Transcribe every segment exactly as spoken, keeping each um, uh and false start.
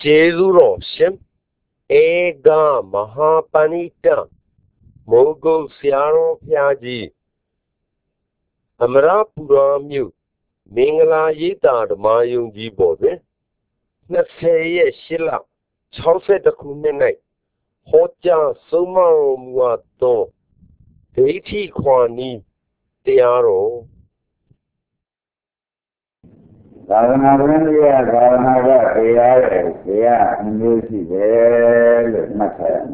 Jesuro Shim Ega Mahapanita Mogul Siaro Piaji Amara Puramu Mingala Yita the Mayungi Bode Nase Shilla Chauset the Kuminate Hoja Sumaro Muato Deiti Kwani Tiaro Radhanavandiya Radhanaga Priyaya Priya Anjusi Velu Mataya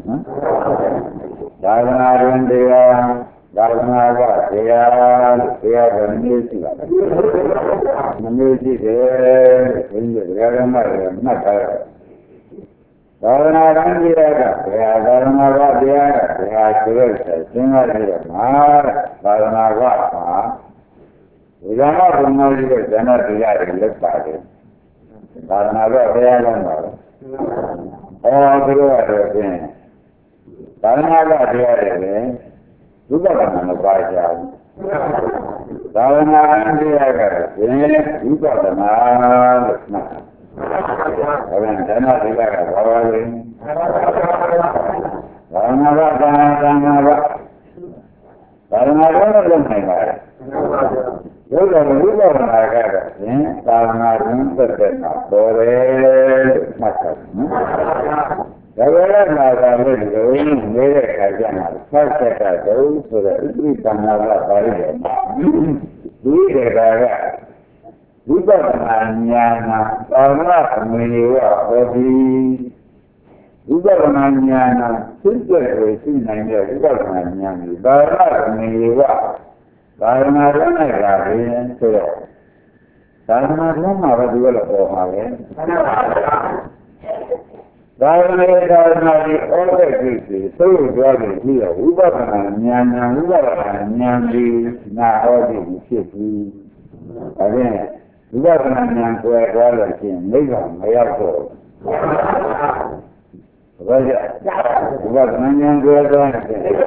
Radhanavandiya Radhanaga Priya Priya Anjusi Anjusi Velu Radhanaga Mataya Radhanavandiya Priya Radhanaga Priya Priya Surasa Singhadira Mara Radhanaga Udana Brahmaji ke jana tiga relate pada, karena apa saya lama, orang itu ada ni, karena apa dia ada, juga kan baca, karena dia ada, ini juga kan ada, orang jana tiga awal ini, karena apa karena apa, karena apa orang ni Yoga yoga naga ni karena terkena boleh macam. Kalau naga ni ini mere kerja, kerja kerja itu sudah itu tanah bari. Ini kerja, juga hanya karena meniwa bagi, juga hanya sesuatu itu hanya juga hanya karena meniwa. Karena mana kerana itu, karena mana juga orang lain. Karena karena di orang itu, semua orang dia ubah kerana ubah kerana di nak di sini. Ada ubah kerana kau kalau sini, lepas ayat tu. Baca, ubah kerana kau kalau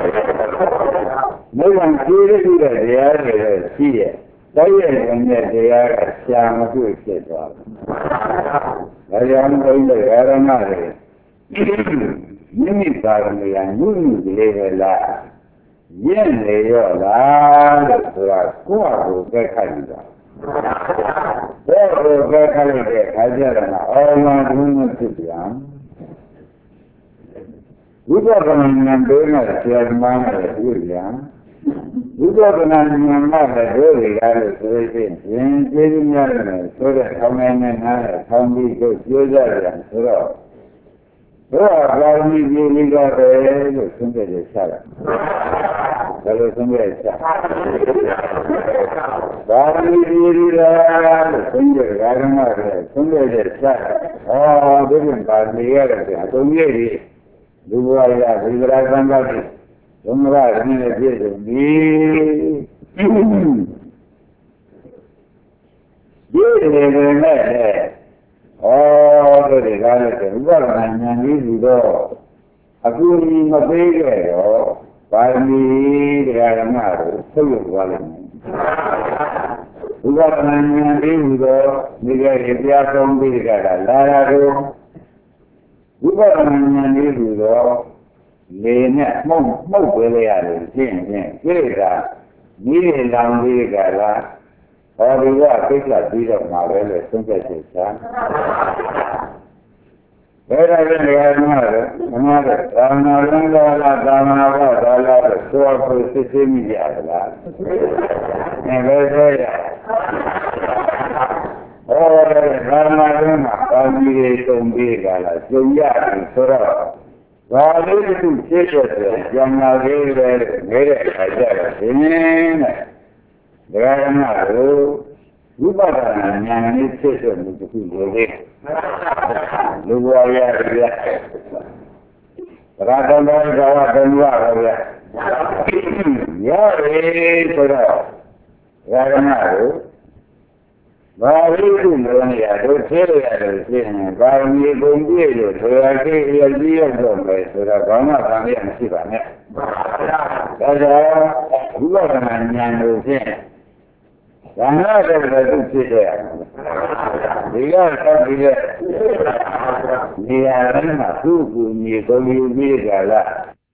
Memang kiri juga dia ada sih. Saya hanya dia siapa tu kita. Saya orang ini orang mana? Ini orang yang mungkin dia lah. Yang dia lah, surat kuat juga kan. Kuat juga kan dia kajian. Orang mungkin dia. Juga dengan benar siapa mana dia. Juga dengan mana dia ada sesuatu yang jadinya sudah komen mana kami itu juga yang sudah. Sudah kami juga ada sumber desa. Kalau sumber desa, kami juga sumber karena sumber desa. Oh, bukan kami ada. Kami ini dua ya, dua orang. Semua ini dia jadi, dia ni ni, oh, tu dia kan, bukan hanya ni juga. Aku ni macam ni, kami dia orang semua orang. Bukan hanya ni juga, dia dia pun dia kan, lalu, bukan hanya ni juga. Lena mau mau boleh ada, sini sini. Kira ni ni dalam diri kala, orang juga kita tidak mahu le, sungguh sesat. Orang yang mana, mana, orang orang dalam dalam apa dalam suatu posisi media lah. Ni betul. Orang orang kami itu diri kala, sungguh surau. Kalau itu cekap, jangan lagi mere aja. Ini, kerana itu, bukan yang ini cekap itu boleh. Luar biasa. Rakan dan kawan luar biasa. Ya, ini sudah. Kerana itu. Bahawa itu dunia itu saya ada sini. Bahawa ini dunia itu saya dia dia sampai sudah banyak kami yang sifatnya. Jadi juga dengan yang itu. Karena ada berarti tidak. Dia kan dia. နေရာတိုင်းမှာသူ့ကိုမြေကိုယူပြီးကြလား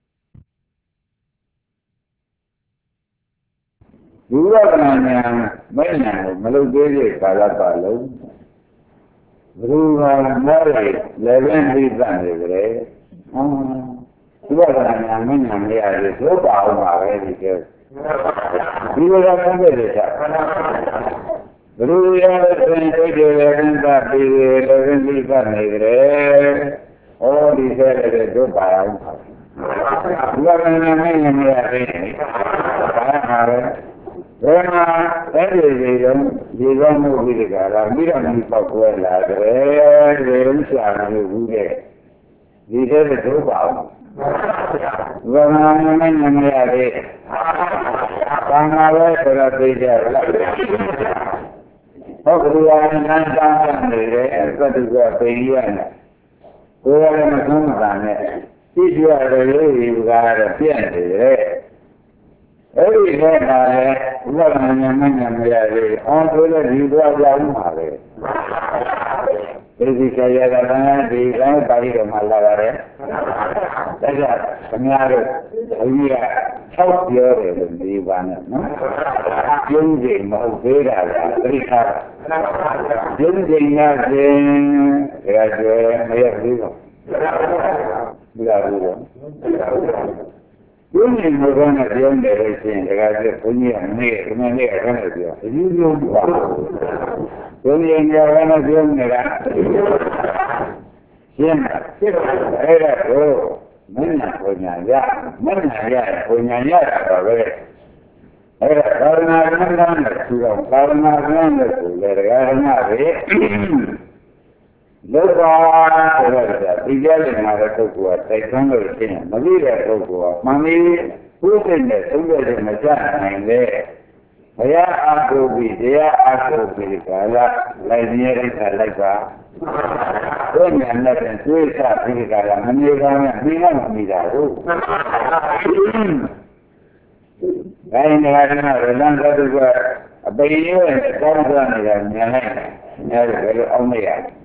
ဘုရားကနာညာမဉ္ဇဉ်ကိုမလုပ်သေးတဲ့ကာလပါလုံးဘုရားမောရလည်းပဲသိတတ်နေကြတယ်ဟောဘုရားကနာညာမဉ္ဇဉ်မရသေးသို့ပါအောင်ပါပဲဒီကျဒီလိုကမှတ်တယ်ချက်ဘုရားရဲ့သင်္ကိုယ်တွေလည်းသာပြီးတယ်လည်းသိတတ်နေကြတယ်ဟောဒီဆဲတဲ့သို့ပါအောင်ပါဘုရားကနာညာမဉ္ဇဉ်မရသေးဘာမှပဲဘယ်မှာအဲ့ဒီတွေတော့ဒီကောမှုပြီးတကလားပြီးတော့ဒီပောက်ကွဲလာတယ်ဒီဥစ္စာမျိုးဘူးတဲ့ဒီတဲ့ဒုက္ခအောင်ဘယ်မှာမနေမရသေးဘာမှပဲဆိုတော့သိကြလားဟုတ်ကဲ့ရန်တန်းတန်းနေတယ်အဲ့ဒါတူကပိန်ရနေကိုယ်လည်းမဆုံးမတာနဲ့သိကြရတယ်လို့ဒီကတော့ပြန့်နေတယ်အဲ့ဒီကလည်းဘုရားနာမည်မညာမရသေးအောင်ဆိုတဲ့ဒီသွားကြောင်းပါပဲဒီကိစ္စရတာလည်းဒီကံပါဠိတော်မှာလာပါတယ်ဒါကြောင့်ခင်ဗျားတို့ဘုရားဆောက်ပြောတယ်လို့ဒီပါနဲ့နော်ကျင်းချိန်မဟုတ်သေးတာကသတိထားကျင်းချိန်ရခြင်းဒါကြွယ်မရဘူးတော့ဘုရားဘုရားဘုန်းကြီးဘုရားနဲ့ပြောနေလို့ရှိရင်ဒါကလည်းဘုန်းကြီးကနေဒီနေ့ကနေပြောအကြီးဆုံးပါဘုန်းကြီးကလည်းပြောနေတာရှင်းတာအဲ့ဒါကိုမင်းညာဘုညာရမင်းညာရဘုညာရတာပါပဲအဲ့ဒါသာသနာ့ကံကံနဲ့သူတော့သာသနာ့ကံနဲ့ဆိုလေဒကာရမတွေလောကဆိုတော့ဒီကြတဲ့မှာတဲ့ပုဂ္ဂိုလ်ကတိုက်တွန်းလို့ရှိရင်မသိတဲ့ပုဂ္ဂိုလ်ကမှန်ပြီးဘုရားနဲ့သုံးရတဲ့မကြနိုင်လေဘုရားအားကိုးပြီးတရားအားကိုးပြီးကာလလိုက်ရတဲ့ခါလိုက်ပါဘုရားနဲ့သွေးချပြီးကာလမနေကောင်းနဲ့ပြီးမှမပြီးတာဟုတ်ဒါရင်လည်းကတော့ရလန်းတော်ကအပိယရဲ့ကောင်းစားနေတာမြင်လိုက်တယ်။အဲဒီလိုအောင်မရတယ်။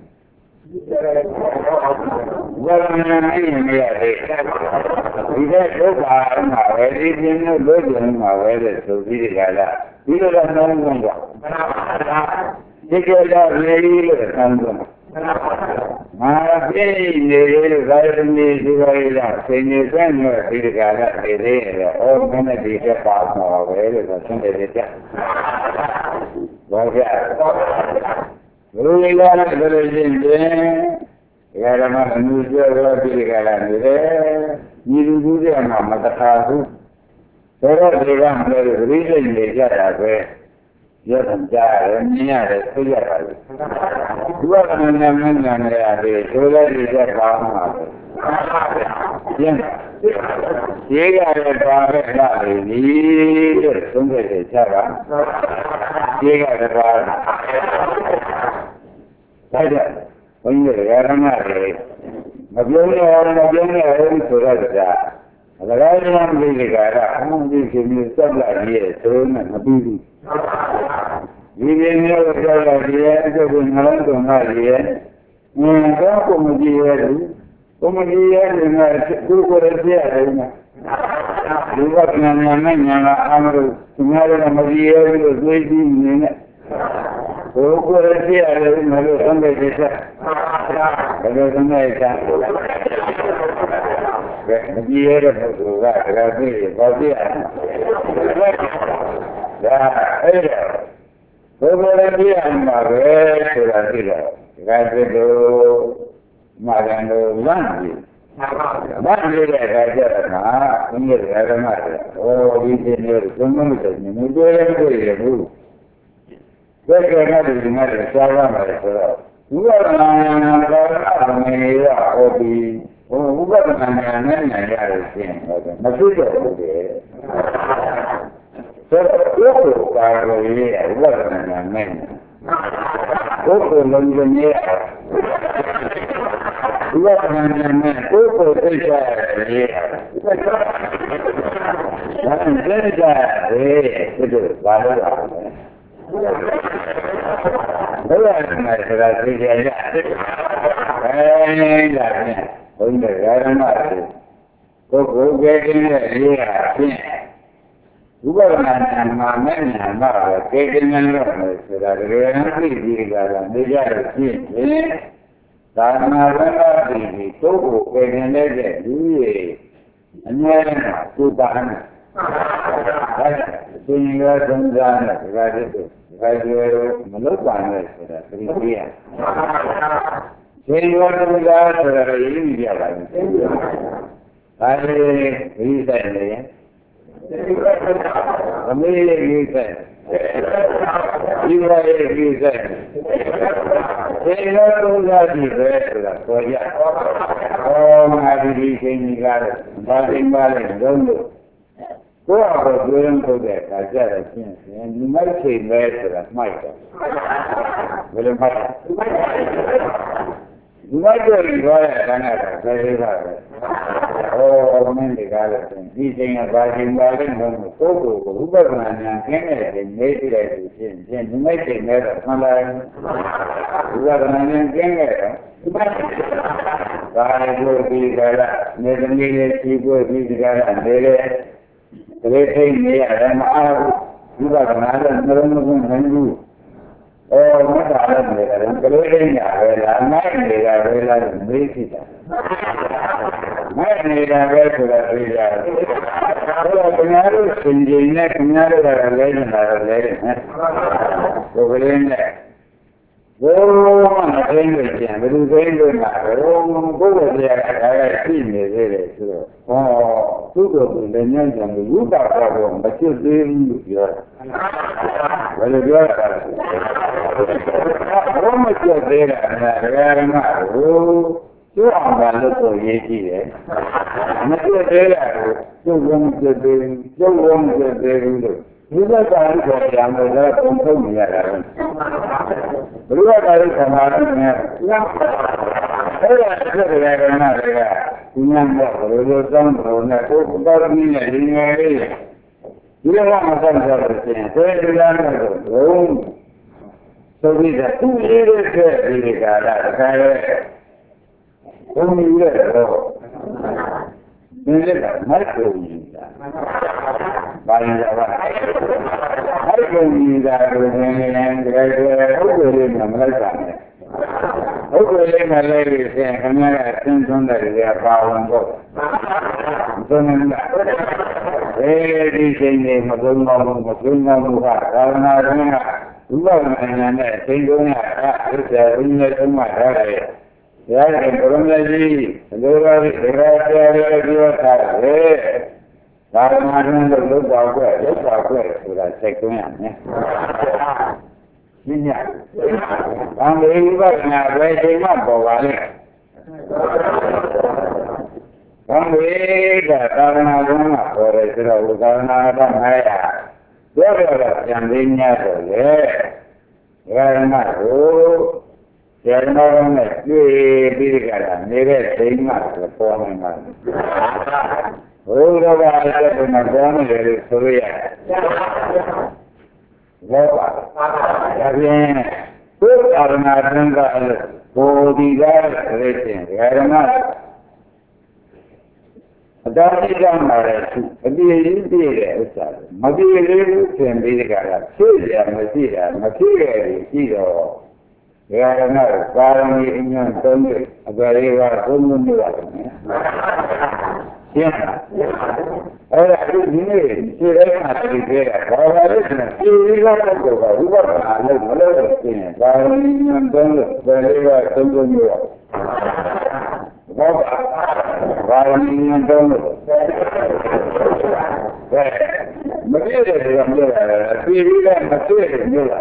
ဝရဏနဲ့မရသေးဒီတဲ့ဒုက္ခမှာပဲဒီပြင်းလို့လို့ကျင်မှာပဲတဲ့ဆိုပြီးဒီကလာဒီလိုတော့နှောင်းကုန်တော့ဒီကလာရေလို့နှောင်းကုန်မာပြည့်နေလို့သာရမီဒီပါရီလားဆင်ញစံ့လို့ဒီကလာနေသေးတယ်။အော်မနဲ့ဒီကပါမှာပဲလို့ဆိုဆင်းတယ်ကြ။ဘာကြဘုရားလည်းဆိုလို့ရှိရင်ဒီကရမအမှုပြောတော့ဒီကလာနေတယ်ညီလူလူတွေမှာမတခါဘူးဆိုတော့ဒီကမလို့ဂရိစိတ်နေကြတာပဲရုပ်ကြားရတယ်မြင်ရတယ်သိရတယ်ဒီကနေ့နဲ့မင်းညာနေရတယ်ဆိုလည်းဒီကပါမှာပဲကျင်းရေရတဲ့ပါပဲလာတယ်ဒီတဲ့သုံးခဲ့တဲ့ခြားကရေရတဲ့ပါဒါကြဘုန်းကြီးတွေကရဟနာတွေမပြောရအောင်မပြောရအောင်ဆိုတော့ကြာအလကားရမ်းလေးတွေကတော့အမှန်ကြီးရှင်မျိုးစက်လာကြီးရဲ့ဆိုတော့မပြီးဘူးဒီပြင်းမျိုးပြောလာကြီးရဲ့အကျိုးကိုနှလုံးသွင်းလာကြီးရဲ့ငင်တော့ကိုမကြည့်ရဘူးကိုမကြည့်ရရင်ကသူ့ကိုယ်ရပြရတယ်နော်ဒီကညာညာနဲ့ညာကအမှန်လို့သူများလည်းမကြည့်ရဘူးလို့တွေးကြည့်နေနဲ့ဘုကိုယ်ရပြရတယ်မလို့သံဃာကြီးချက်ဘယ်လိုသံဃာကြီးချက်ဘယ်မကြည့်ရတဲ့ပုဂ္ဂိုလ်ကဒါသိရပါပြရဒါအဲ့ဒါဘုကိုယ်ရပြရမှာပဲဆိုတာသိတော့ဒါသိတော့မာရန်တို့လမ်းကြီးဘာလို့လဲဒါကြတာကဘုရားဓမ္မတွေဟောဒီပြင်းနေတော့သုံးမလို့နေမတွေ့ရတွေ့ရဘူးဘယ်ကနေဒီမှာစားရမှာလဲဆိုတော့ဥပဒနာဘာသာမင်းရဟောပြီးဟိုဥပဒနာနဲ့နိုင်ရလို့ရှင်းတော့မသိတော့ဘူးလေဆိုတော့ဘုရားပါလို့ရဥပဒနာနဲ့ဘုရားလုံးလုံးရဥပဒနာနဲ့ကိုယ်ကိုသိကြရတယ်ဒါနဲ့သိကြတယ်ဒီလိုဘာလို့လဲဘုရားနဲ့ဆိုတာသိကြရအဲဒါဖြင့်ဘုန်းကြီးဓမ္မတွေကိုယ်ကိုယ်ကဲတဲ့ရေးဟာဖြင့်ဥပဒနာဉာဏ်မှာမဲ့ဉာဏ်မှာပဲကဲကင်းနေလို့ဆိုတာတကယ်တမ်းသိပြီးကြတာနေကြလို့ရှိရင်သာမဏေရတ္တိဒီကိုယ်ကိုကဲကင်းတဲ့လူကြီးအမြဲတမ်းကိုယ်ပါနေဒါသင်္ဃာသုံးစားနဲ့ဒါကြည့်ဒါကြည့်မလုပ်ပါနဲ့ဆိုတာသတိပေးရသင်္ဃာသုံးစားဆိုတာရင်းကြပါဘူးဒါလေးဒီဆိုင်နေအမေကြီးဆိုင်ဒီပါရဲ့ဒီဆိုင်သင်္ဃာသုံးစားဒီပဲဆိုတာဆိုရဟောငါဒီဒီချိန်ကြီးကားတယ်ဘာသိပါလဲလုံးလို့ကိုယ်ကတော့ပြောရင်ထုတ်တဲ့အခါကျတော့ရှင်းရှင်းဒီမိုက်ချိန်ပဲဆိုတာမှိုက်တယ်ဘယ်လိုမှိုက်ဒီမိုက်တွေပြောတဲ့အခါကဆယ်လေးပါပဲဟောအမင်းတွေကားလို့ဒီချိန်ကဘာချိန်ပါလဲမဟုတ်ဘူးကိုယ်ကိုဥပဒနာဉာဏ်ကျင်းတဲ့ချိန်နေပြလိုက်လို့ရှင်းရှင်းဒီမိုက်ချိန်ပဲတော့မှန်လိုက်ဥပဒနာဉာဏ်ကျင်းခဲ့တော့ဘာလို့ဒီကလာနေသမီးလေးရှိဖို့ဒီကလာနေလေကလေးထိနေရတယ်မအားဘူးဒီကကနာလည်းနှလုံးမသွင်းနိုင်ဘူးအော်မတားလည်းနေတယ်ကလေးထိနေရတယ်လားနိုင်နေတာပဲလားမေးဖြစ်တာနိုင်နေတာပဲဆိုတာသိရတယ်ဟိုကညာတို့စင်ကြင်နဲ့ကညာတို့ကလည်းနေတာလည်းနေဟိုကလေးနဲ့ဘုရားမသိလို့ကျန်ဘယ်လိုသိလို့မှာဘယ်လိုကိုယ်ကိုယ်တရားအားရရှိနေသေးတယ်ဆိုတော့ဟောသူ့ကိုယ်ကိုလည်းညံ့ကြံလို့ဥပါဒတော့မချွတ်သေးဘူးလို့ပြောတာဘယ်လိုပြောတာလဲဘုမချွတ်သေးတာကဒကာရမကိုကျွတ်အောင်ပါလို့ဆိုရေးကြည့်တယ်မချွတ်သေးတာကိုကျွတ်ဝန်းကျွတ်သေးကျွတ်ဝန်းကျွတ်သေးဘူးလို့ဒီကကာရီကိုပြန်လို့လည်းပုံထုတ်နေရတာပဲဘုရားကာရီဆန္ဒနဲ့အဲ့ဒါဆက်ကြတယ်ကနာတွေကဒီညမှာဘယ်လိုတောင်းလို့နဲ့ကိုယ်တော်ရင်းနဲ့ဒီငယ်လေးဒီလိုမှမဆက်ကြလို့ရှိရင်သေတရားနဲ့တော့ဘုံသုပိကသူ့ရေးတဲ့ဒီကာလတခါရဲဘုံကြီးရဲ့တော့ဒီလက်ကမိုက်ကိုကြီးတာဘာရင်ကြပါမိုက်ကိုကြီးတာကိုသင်နေတယ်တကယ်ဟုတ်တယ်လို့မလိုက်ပါနဲ့ဟုတ်တယ်လေးမလဲလို့ဆိုရင်ခင်ဗျားကသင်သွန်းတဲ့ကြပါဝင်တော့သွန်းနေတာအဲဒီချိန်နေမသုံးပါဘူးမသုံးပါဘူးကသာသနာ့ရင်းကဥပဒနာဉာဏ်နဲ့သိသုံးရတာဥစ္စာရင်းနဲ့သုံးမှထားတယ်။ဒါကဘုရားကြီးလိုပါပြီဒါကြရတယ်ပြောတာလေ။သာမန်လို့လုပ်ပါကွ။လုပ်ပါကွဆိုတာစိတ်သွင်းရမယ်။ရှင်းရ။ဘာလို့ဥပဒနာပဲချိန်မှပေါ်ပါလဲ။ဘာလို့ကသာသနာ့ဘုံကပေါ်တယ်ဆိုတော့သာသနာ့ဘုံငါရပြောရတော့ပြန်သိ냐တော့လေ။ဒါကမှကိုကျန်တော်နဲ့တွေ့ပြီးကြတာနေတဲ့စိတ်မှပေါ်နေမှာဘုရားကလည်းဘယ်မှာပေါ်နေတယ်လို့ဆိုရရတယ်ဘောပါဒါဖြင့်ဘုရားရဏသံဃာလို့ဘုဒ္ဓီကားဆိုရင်ဓမ္မအတားအကျမ်းမှာလည်းအပြည့်ကြီးပြည့်တဲ့ဥစ္စာမပြည့်လေးဘူးသင်ပြီးကြတာဖြစ်ရမရှိတာမဖြစ်ရရှိတော့ဒါကလည်းကာရမီအញ្ញံသုံးတယ်အပရိဝါသုံးလို့မရတယ်ရှင်းလားအဲ့ဒါဒီနေ့ဒီထဲမှာဒီထဲကဘာသာရေးနဲ့ဒီလိုတော့ကိုဥပဒနာလို့မလို့ရှင်းကာရမီအញ្ញံသုံးလို့အပရိဝါသုံးလို့မရဘောဘာဝနိယံတုံးလို့မပြည့်တယ်ကပြောတာပြည်ပြီးတော့မပြည့်တယ်ပြောတာ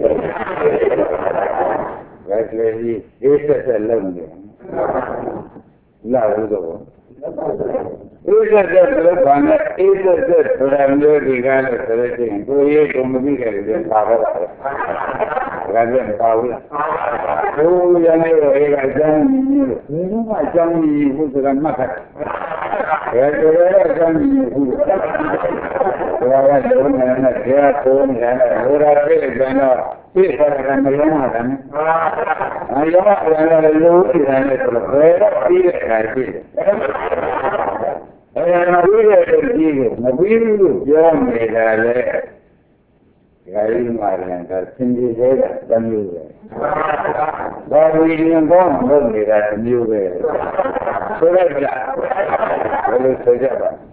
ဘယ်လိုကြီးအေးဆက်ဆက်လုပ်နေလာလို့တော့အေးဆက်ဆက်လုပ်ပါနဲ့အေးဆက်ဆက်ဆိုတာမျိုးဒီကားလို့ဆိုလို့ရှိရင်ကိုယ်ရေးကိုမပြီးခဲ့တယ်ပါတော့ဒါကြည့်ပါဦးလားဘုရားရဲ့အေကအကြောင်းကြီးဘယ်လိုမှအကြောင်းကြီးဘုရားမှတ်ခဲ့ယ်လိုလဲအကြောင်းကြီးဘူး။ဒါကလုံးနဲ့နဲ့တရားကိုနဲ့ဘုရားပြည့်ကြတော့ပြည့်တယ်ကမလုံးမှာတယ်။အဲရောလည်းလုံးပြည့်တယ်ဆိုတော့ဘယ်တော့ပြီးတဲ့အခါရှိတယ်။အဲမပြီးတဲ့အခါကြီးကိုမပြီးဘူးလို့ပြောနေတာလေ။ဒါကြီးမှလည်းဒါသင်္ကြန်သေးတာတမျိုးပဲ။ဘာဝိညာဉ်ကောင်းလို့နေတာတမျိုးပဲ။ဆိုလိုက်ကြ။ဘယ်လိုဆိုကြပါ့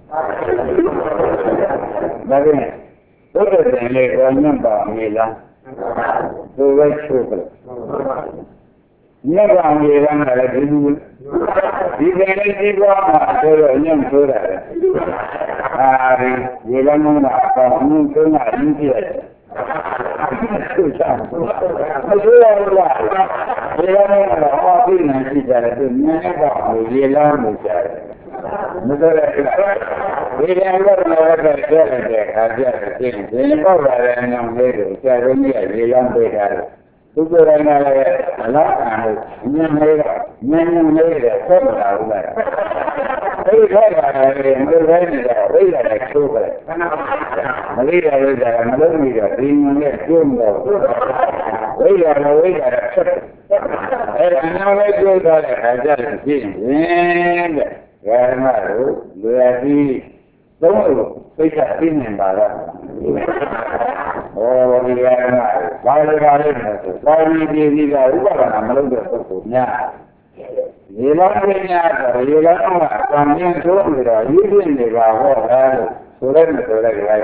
။ဒါကဘုရားရှင်လေးကညံ့ပါမေလား။သူပဲချုပ်တယ်။ညံ့ပါမေလားလည်းဒီလိုဒီကနေ့ဒီကောမှာဆိုတော့ညံ့ဆိုတာလေ။အဲဒီဒီလမ်းမှာတော့အမှုဆုံးတာရင်းပြတယ်။ဟုတ်ချာမဆိုးရဘူးလားဒီလိုမျိုးတော့အပြည့်နဲ့ရှိကြတယ်သူနည်းနည်းတော့ရေလောင်းနေကြတယ်မဆိုးရဘူးလားဒီလိုမျိုးတော့လည်းကြည့်ရတယ်ခါကြတယ်ဒီဒီပေါ့လာတဲ့ညောင်လေးကိုကြာရုံးကြီးရေလောင်းပေးတာသူကိုယ်တိုင်ကလည်းအလားအန်လို့ညံ့နေတာညံ့ညံ့နေတာဆက်မလာဘူးလားအဲ့ဒီခါကလည်းမလို့ပဲနေတာဝိလာတဲ့ချိုးပဲမလေးရလို့ကြာမလို့မိတော့ဒီငုံနဲ့ကျုံတော့ဝိလာတော့ဝိလာတဲ့ဆက်အဲ့ဒါအနာပဲကျိုးသွားတဲ့ခါကျရင်ပြင်းရင်တဲ့ဓမ္မတို့လူရည်သုံးလို့သိချပြင်းနေပါတော့ဟောဒီကမှာဘာလို့ပါလဲဆိုသာဝတိပြည်ကြီးကဥပဒနာမလုပ်တဲ့ပုဂ္ဂိုလ်များရေလောင်းပညာတော့ရေလောင်းကသံမြင်ဆိုးပြီးတော့ရည်ရည်နေတာဟောတာလို့ဆိုလိုက်မဆိုလိုက်လိုက်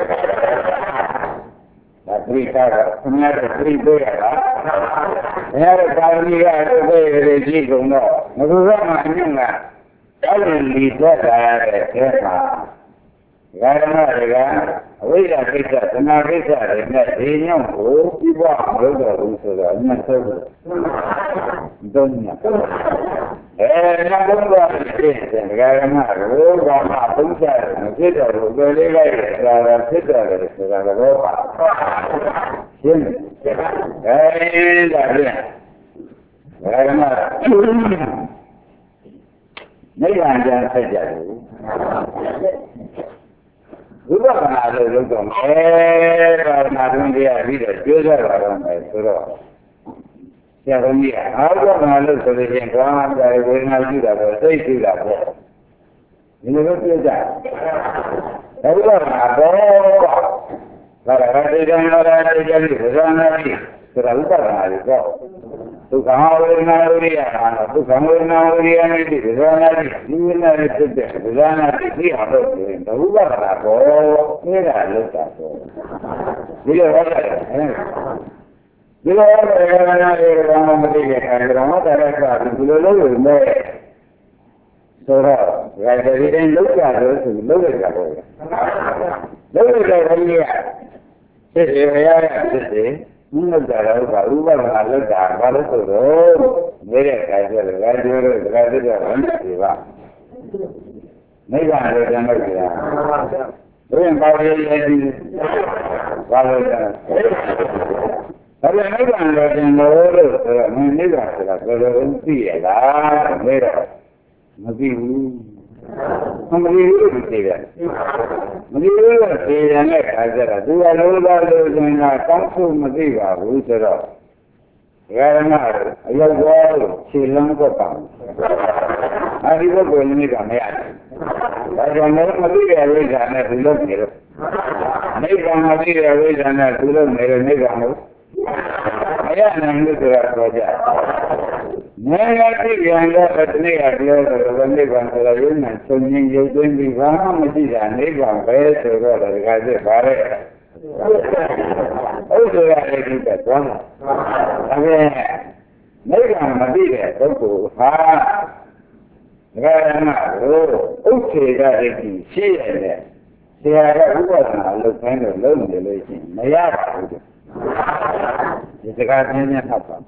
ဒါပြိဿကအများကြီးပြိပေးရတာဘုရားရဲ့သာဝတိကသိတဲ့ကြည့်ကုန်တော့ငါတို့ကမှအမြင့်ကတောင်းလီသက်တာတဲ့အဲမှာဓမ္မတွေကအဝိဇ္ဇာကိစ္စသနာကိစ္စတွေနဲ့ဒီညောင်းကိုပြပမလုပ်တော့ဘူးဆိုတော့အမှန်ဆုံးတယ်။တော့ညအဲနောက်တော့ဖြစ်တယ်ဓမ္မတို့ကမှပုံစံမဖြစ်တော့ဘူးဘယ်လေးလိုက်တာဖြစ်တယ်ဆိုတာတော့ပါရှင်းတယ်အဲဒါဖြင့်ဓမ္မနိဗ္ဗာန်ကျမ်းဆက်ကြတယ်ဘုရားကနာလို့လုပ်တော့အဲဒါနာတွင်တရားပြီးတော့ကျိုးစားတာတော့မယ်ဆိုတော့ဆရာတော်ကြီးကအားတော့နာလို့ဆိုလို့ချင်းဘာမှမကြဝေဒနာရှိတာပေါ့စိတ်ရှိတာပေါ့ဒီလိုပဲပြောကြတယ်ဘုရားကနာတော့ဒါကတိတ်တန်ရတာတိတ်ကြည့်ဘုရားနာပြီဆိုတာဥပဒနာတွေပေါ့ဒုက္ခဝေဒနာဝိရိယဟာဒုက္ခဝေဒနာဝိရိယနဲ့ဒီဘုရားနာပြီဒီဝိနာနဲ့ဖြစ်တဲ့ဘုရားနာပြီသိအောင်လုပ်ရင်ဘုရားကနာပေါ့အဲဒါလောက်တာပေါ့ဒီလိုဟုတ်တယ်ဒီလိုဟုတ်တယ်ကနာတွေဘာမှမသိတဲ့အခါကျတော့တာရကဒီလိုလုပ်လို့မဲ့ဆိုတော့ဒါကြိတိုင်းလောက်ကြလို့ဆိုလောက်လိုက်တာပေါ့လောက်လိုက်တဲ့ဘုရားဖြစ်တယ်ဘုရားကဖြစ်တယ်မင်းတို့ကတော့ကဥပဒနာလောက်တာဘာလို့ဆိုတော့နေတဲ့အခါကျတော့ဒါကျိုးတော့ဒါသိတော့ဘယ်လိုပါနိဗ္ဗာန်ကိုတန်လို့ကြာဘယ်ပါရည်ရည်ဘာလို့လဲဒါပြန်နိဗ္ဗာန်ကိုတန်လို့ဆိုတော့မင်းနိဗ္ဗာန်ဆိုတာဘယ်လိုသိရလားနေတော့မသိဘူးမသိဘူးလို့သိတယ်မသိဘူးလို့သိရတဲ့အခါကျတော့သူကလုံးသားလို့ဆိုရင်တော့တောင်းဆိုမသိပါဘူးဆိုတော့ဓမ္မအယောက်သွားလို့ခြေလမ်းတော့ပါအဲဒီဘက်ကိုလည်းကမရဘူးဒါကြောင့်လည်းမသိတဲ့ဝိဇ္ဇာနဲ့သူလုပ်နေလို့နိဗ္ဗာန်မသိတဲ့ဝိဇ္ဇာနဲ့သူလုပ်နေလို့နိဗ္ဗာန်ကိုမရနိုင်လို့ဆိုတာပြောကြ။ဉာဏ်ရသိဉာဏ်တော့တနေ့ကပြောတော့နိဗ္ဗာန်ဆိုတာရုံးနဲ့သုံးခြင်းရုပ်သွင်းပြီးဘာမှမရှိတာနိဗ္ဗာန်ပဲဆိုတော့ဒါကစစ်ပါရဲ့။ဟုတ်တယ်လေဒီကတော့။ဒါပေမဲ့နိဗ္ဗာန်မသိတဲ့ပုဂ္ဂိုလ်ဟာဒါကမှလို့ဥစ္စေကတည်းကရှိရတယ်။ဆရာကဥပဒနာလုပ်ခိုင်းလို့လုပ်နေလို့ရှိရင်မရပါဘူး။ဒီစကားချင်းနဲ့ဖတ်ပါ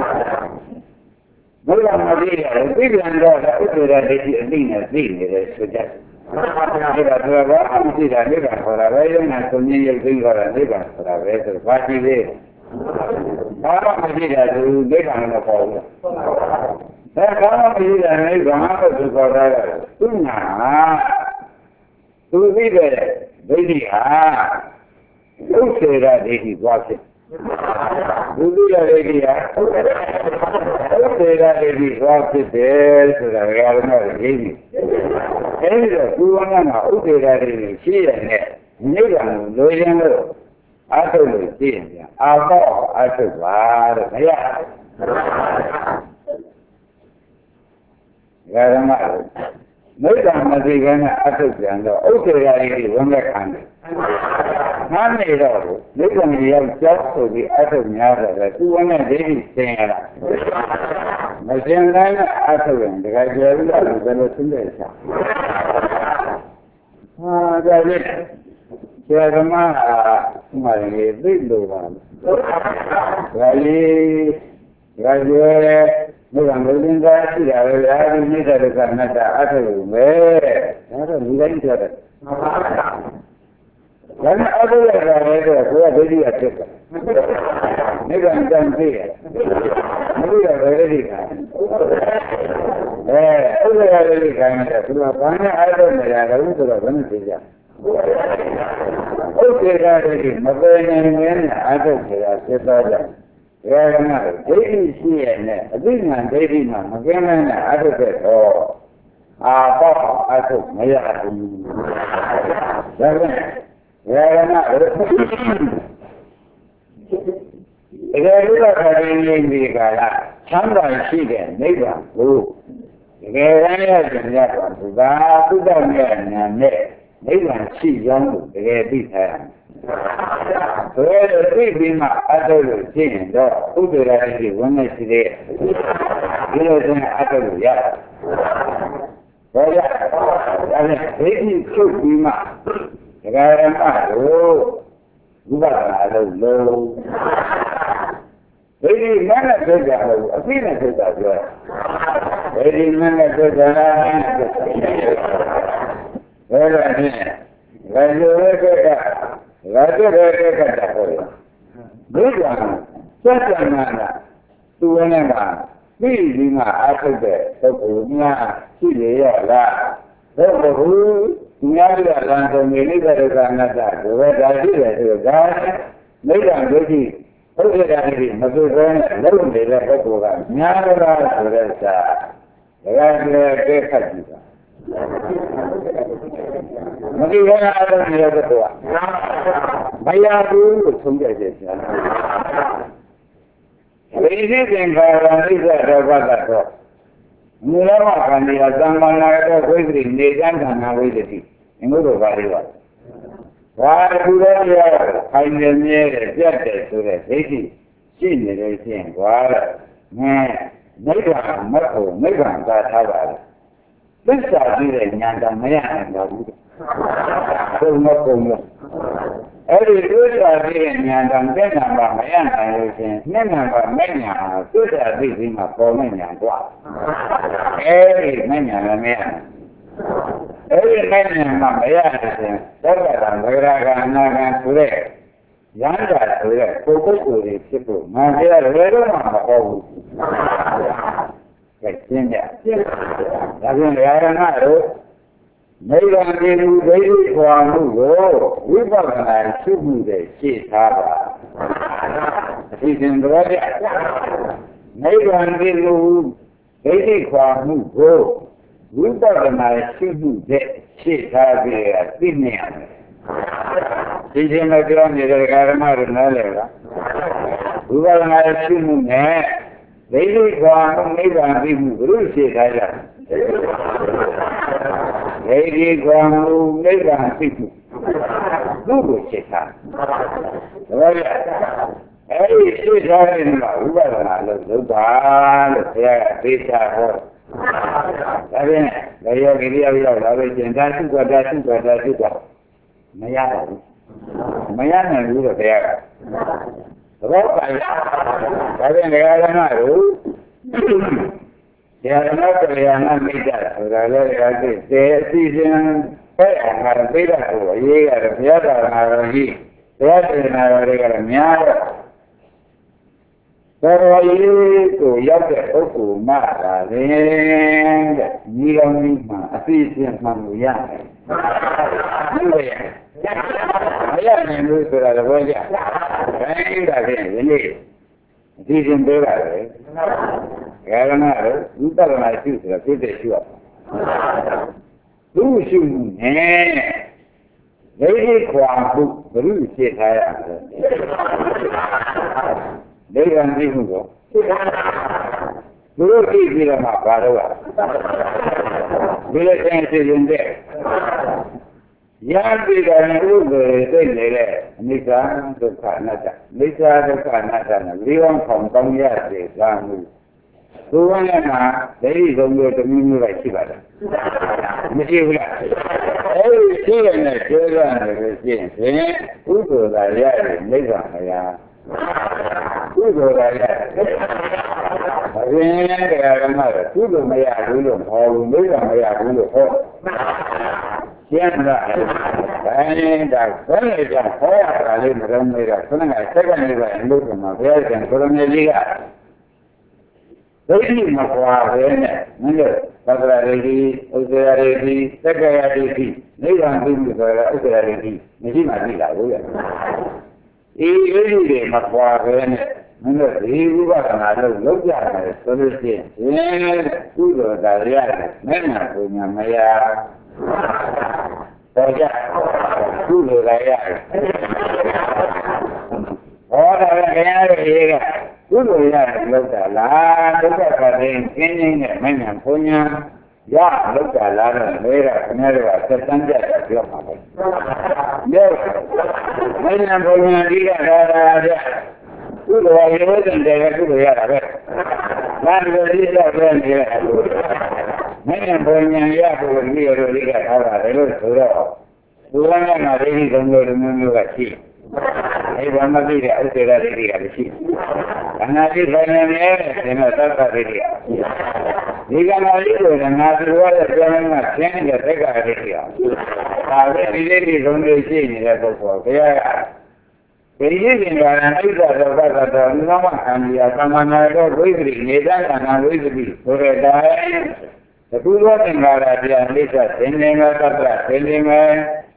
ဘုရားမသိရတယ်သိပြန်တော့ဥပ္ပဒေဒိဋ္ဌိအသိနဲ့သိနေတယ်ဆိုကြတယ်။ဒါကသူကဘာမှသိတာနိဗ္ဗာန်ဆိုတာပဲရုံနဲ့သုံးခြင်းရုပ်သိခေါ်တာနိဗ္ဗာန်ဆိုတာပဲဆိုဘာကြည့်လဲ။ဘာမှမသိတာသူနိဗ္ဗာန်မပေါ်ဘူး။ဒါဘာမှမသိတာနိဗ္ဗာန်ကိုသူခေါ်တာကသူညာသူသိတဲ့ဒိဋ္ဌိဟာဥစ္စေရဒိဋ္ဌိသွားဖြစ်သူသိတဲ့ဒိဋ္ဌိဟာဥစ္စေရဒိဋ္ဌိသွားဖြစ်တယ်ဆိုတာဓမ္မတွေရေးပြီအဲဒီတော့သူဝနာမှာဥစ္စေရဒိဋ္ဌိရှိရတဲ့နိဗ္ဗာန်ကိုလိုချင်လို့အထုပ်လို့သိရင်ပြန်အာပေါ့အထုပ်ပါတဲ့မရဓမ္မတွေနိဗ္ဗာန်မသိခင်ကအထုပ်ပြန်တော့ဥစ္စေရဒိဋ္ဌိဝင်မဲ့ခံတယ်ငါနေတော့နိဗ္ဗာန်ရောက်ကြောက်ဆိုပြီးအထုပ်များတယ်လေသူဝနဲ့ဒိဋ္ဌိသင်ရတာမသင်တိုင်းအထုပ်ရင်တခါကျေပြီးတော့ဘယ်လိုသိလဲချာဟာဒါလေဆရာဓမ္မဟာမှလည်းသိလို့ပါဒါလေးဒါကျွဲနိဗ္ဗာန်ကိုသင်္ကာရှိတာပဲဒါဒီနိစ္စဒုက္ခအနတ္တအထုပ်ပဲဒါတော့လူတိုင်းပြောတယ်ဒါနဲ့အထုပ်ရတာလည်းဆိုတော့ကိုယ်ကဒိဋ္ဌိကဖြစ်တယ်နိဗ္ဗာန်တန်သိရတယ်မလို့ရပဲဒိဋ္ဌိကအဲဥပ္ပယဒိဋ္ဌိကနဲ့သူကဘာနဲ့အထုပ်နေတာလဲဆိုတော့ဘယ်နဲ့သိကြဥစ္စေရဒိဋ္ဌိမပယ်နိုင်မင်းနဲ့အထုပ်ဆိုတာဖြစ်သွားကြဘယ်ကမှဒိဋ္ဌိရှိရဲ့နဲ့အသိဉာဏ်ဒိဋ္ဌိမှမကင်းနိုင်တဲ့အထုပ်တဲ့တော့အာပေါ့အထုပ်မရဘူးဒါဖြင့်ဘယ်ကမှတကယ်လို့ခရီးရင်းဒီကလာချမ်းသာရှိတဲ့နိဗ္ဗာန်ကိုတကယ်တမ်းရကြရတော့သူကသုဒ္ဓမြတ်ဉာဏ်နဲ့နိဗ္ဗာန်ရှိကြောင်းကိုတကယ်သိထားရတယ်။ဘယ်လိုသိပြီးမှအထုပ်လို့ရှိရင်တော့ဥဒ္ဒရာတိဝန်းနေရှိတဲ့ဒီလိုဆိုရင်အထုပ်လို့ရတယ်။ဘောရဒါနဲ့ဒိဋ္ဌိချုပ်ပြီးမှဒကာရမတို့ဝိပဿနာလို့လုံးဒိဋ္ဌိမနဲ့သိကြလို့အသိနဲ့သိကြပြောဒိဋ္ဌိမနဲ့သိကြတာဘယ်လိုလဲဘယ်လိုလဲကဲကရာဇရဲကဲကတာဟောရဒိဋ္ဌိစัจ jana ကသူဝနဲ့ကပြီးပြီးမှအထုတ်တဲ့ပုဂ္ဂိုလ်များရှိရရလားဘယ်လိုသူများရလမ်းဆုံးနေနေတဲ့ဒုက္ခအနတ္တကိုပဲဒါရှိတယ်ဆိုတော့ဒါနိဗ္ဗာန်ဒိဋ္ဌိဟုတ်ကဲ့ဒါကြီးမသိဘဲလုံးနေတဲ့ပုဂ္ဂိုလ်ကများလားဆိုတဲ့စာဒါကလည်းကဲခတ်ကြည့်တာမသိဘဲအားလုံးနေတဲ့ပုဂ္ဂိုလ်ကမရဘူးလို့ဆုံးဖြတ်ချက်ရှာဝိသိသင်္ခါရအိစ္ဆဒုက္ခကတော့မူလမခန္ဒီအသံဃာနာရဲ့ဝိသတိနေကံခန္ဓာဝိသတိငုတို့ပါလေးပါဘာသူတော်ရခိုင်နေမြဲတဲ့ပြတ်တယ်ဆိုတဲ့ဒိဋ္ဌိရှိနေလို့ရှိရင်ကွာတဲ့ငဲနိဗ္ဗာန်မဟုတ်နိဗ္ဗာန်သာထားပါလေသစ္စာကြည့်တဲ့ဉာဏ်တမရနိုင်ပါဘူးဘုံမကုံလို့အဲ့ဒီသစ္စာကြည့်တဲ့ဉာဏ်တမျက်နှာမှာမရနိုင်လို့ရှိရင်မျက်နှာမှာမဲ့ညာသစ္စာသိပြီးမှပေါ်မဲ့ညာကွာအဲ့ဒီမဲ့ညာလည်းမရနိုင်အဲ့ဒီမဲ့ညာမှာမရနိုင်ရင်သက္ကတာဝေရာကအနာဂံဆိုတဲ့ရန်တာဆိုတဲ့ပုဂ္ဂိုလ်ကိုယ်ဖြစ်ဖို့မှန်ကြတယ်တော့မှမဟုတ်ဘူးကဲရှင်းကြဒါဖြင့်ရာဂနာတို့နိဗ္ဗာန်တည်မှုဒိဋ္ဌိခွာမှုကိုဝိပဿနာရှုမှုတဲ့ရှင်းထားပါအစီအစဉ်တော်ကြနိဗ္ဗာန်တည်မှုဒိဋ္ဌိခွာမှုကိုဝိပဿနာရှုမှုတဲ့ရှင်းထားပြီးသိနေရတယ်ဒီချိန်မှာပြောနေတဲ့ကာရမရနားလေကဝိပဿနာရှုမှုနဲ့ဒိဋ္ဌိခွာမှုနိဗ္ဗာန်တည်မှုဘုရုရှင်းထားကြဒိဋ္ဌိခွာမှုနိဗ္ဗာန်သိမှုသူ့ကိုရှင်းထားဒါကြအဲ့ဒီရှင်းထားတဲ့မှာဝိပဿနာလို့သုဒ္ဓလို့ဘုရားကသိချဟောဒါဖြင့်လေယောဂိရိယရောက်လာလို့ကျင်ဒါသုက္ကတာသုက္ကတာသုက္ကမရပါဘူးမရနိုင်ဘူးတော့ဘုရားကသဘောပါလားဒါဖြင့်ဒကာရမတို့ဉာဏ်နဲ့တရားနဲ့မိတ္တဆိုတာလည်းဒါသိတဲ့အစီအစဉ်ပဲအခါသိတာကိုအရေးရတယ်ဘုရားတော်နာတော်ကြီးဘုရားတရားနာတော်တွေကလည်းများတော့တော်ကြီးကိုရောက်တဲ့ပုဂ္ဂိုလ်မှသာလင်တဲ့ဉဒီကောင်ကြီးမှာအသိအချင်းမှန်လို့ရတယ်ဟုတ်ရဲ့မရနိုင်လို့ဆိုတာတော့ကြခိုင်းတာဖြင့်ဒီနေ့အသိချင်းပြောတာလေဂရဏတော့ဥပဒနာရှိဆိုတာဖြစ်တဲ့ရှိရသူရှိနေဒိဋ္ဌိခွာမှုဘုရုရှိထားရတယ်ဒိဋ္ဌံသိမှုကိုဘုရုရှိပြီးတော့မှဘာတော့ဒီလိုသင်္ကေတရင်တဲ့ရပြီကလည်းဥပ္ပေသိနေတဲ့အနိစ္စဒုက္ခအနတ္တအနိစ္စဒုက္ခအနတ္တနဲ့ဒီအောင်ခေါင်းကောင်းရတဲ့သာမှုသူကလည်းမှာဒိဋ္ဌိသုံးမျိုးတစ်မျိုးမျိုးပဲရှိပါတယ်မရှိဘူးလားအဲဒီရှိရတဲ့ကျိုးရနေလို့ရှိရင်ဖြင့်ဥပ္ပေသာရတယ်နိစ္စမရဥပ္ပေသာရတယ်အရင်တရားဓမ္မတော့သူ့လိုမရဘူးလို့ဟောဘူးနိစ္စမရဘူးလို့ဟောရှင်းလားအဲဒီဒါဘယ်လိုကြောင့်ဟောရတာလဲမတော်မေးတော့ခဏကစက္ကန့်လေးပဲအလုပ်ကမှာဘုရားရှင်ကိုရမေကြီးကဒိဋ္ဌိမကွာပဲနဲ့မင်းတို့သတ္တရာဒိဋ္ဌိဥစ္စရာဒိဋ္ဌိသက္ကရာဒိဋ္ဌိနိဗ္ဗာန်သိမှုဆိုတာဥစ္စရာဒိဋ္ဌိမရှိမှသိတာဘူးလေဒီဒိဋ္ဌိတွေမကွာပဲနဲ့မင်းတို့ဒီဥပဒနာလို့လောက်ကြတယ်ဆိုလို့ရှိရင်ကုသိုလ်တရားရတယ်မဲ့မှာပုံညာမရတော့ကြကုသိုလ်တရားရတယ်ဟောတာကတရားတွေရေးကကုသိုလ်ရတယ်လောက်တာလားဒုက္ခကတည်းကင်းင်းနဲ့မဲ့ညာပုံညာရလောက်တာလားတော့မဲတာခင်ဗျားတို့ကသက်တမ်းကြတယ်ပြောပါမယ်မဲ့ညာပုံညာဒီကလာတာကြကုသိုလ်ရေဝဇ္ဇံတယ်ကုသိုလ်ရတာပဲ။ဒါလိုလေးတော့ပဲနေရတယ်။မင်းရဲ့ဘုံဉာဏ်ရဖို့ဒီလိုလေးကထားတာလေလို့ဆိုတော့ဘုရားကငါဒိဋ္ဌိသုံးမျိုးမျိုးမျိုးကရှိ။အဲဘာမှသိတဲ့ဥစ္စာဒိဋ္ဌိကလည်းရှိ။အနာတိဆိုင်နေတယ်ဒီမှာသတ္တဒိဋ္ဌိ။ဒီကံလေးကိုငါသူရတဲ့ပြောင်းကဆင်းနေတဲ့သက္ကဒိဋ္ဌိ။ဒါပဲဒီဒိဋ္ဌိသုံးမျိုးရှိနေတဲ့ပုဂ္ဂိုလ်ဘုရားကဒီရည်ရင်ကလည်းအိဋ္ဌသောဘဂတောနိသမခံရသမဏရောဝိသတိနေတာကနာဝိသတိဆိုတဲ့တိုင်းအခုတော့သင်္ခါရတရားအိဋ္ဌသင်္နေငါသတ္တသင်္နေငါ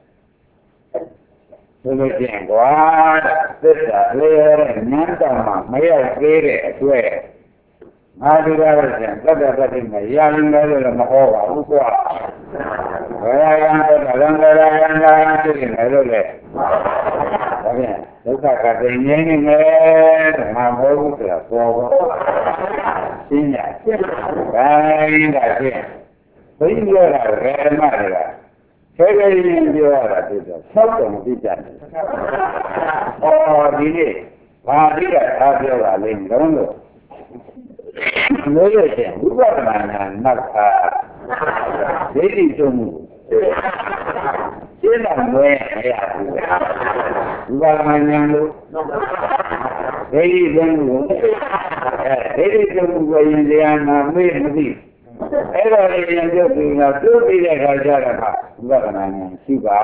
ဆိုလို့ရှိရင်ကွာသစ္စာလေးရတဲ့ဉာဏ်တောင်မှမရောက်သေးတဲ့အတွက်ငါဒီကားလို့ရှင်သတ္တသတိမရရင်လည်းမဟောပါဘူးကွာဘယ်ရံတော့လံကရယံလာသိနေလို့လေဒါပြန်ဒုက္ခကတည်းကငြင်းနေတယ်ငါမဟုတ်ဘူးဆိုတာပေါ်ပေါ်ရှင်းရရှင်းပါင်းတာဖြင့်ဘိညာရဓမ္မတွေကခဲခဲရင်ပြောရတာဖြစ်တော့ဆောက်တယ်မသိကြဘူး။အော်ဒီနေ့ဘာတိကထားပြောတာလဲတော့လို့လို့ရတဲ့ဥပဒနာနာနတ်ခါဒိဋ္ဌိသုံးမှုရှင်းတာမွဲမရဘူးဥပဒနာညာလို့ဒိဋ္ဌိသုံးမှုအဲဒိဋ္ဌိသုံးမှုကိုရင်တရားနာမေ့မသိအဲ့ဒါလေးရင်ပြုတ်ပြီးတော့ပြုတ်ပြီးတဲ့ခါကျတော့ဥပဒနာညာရှိပါ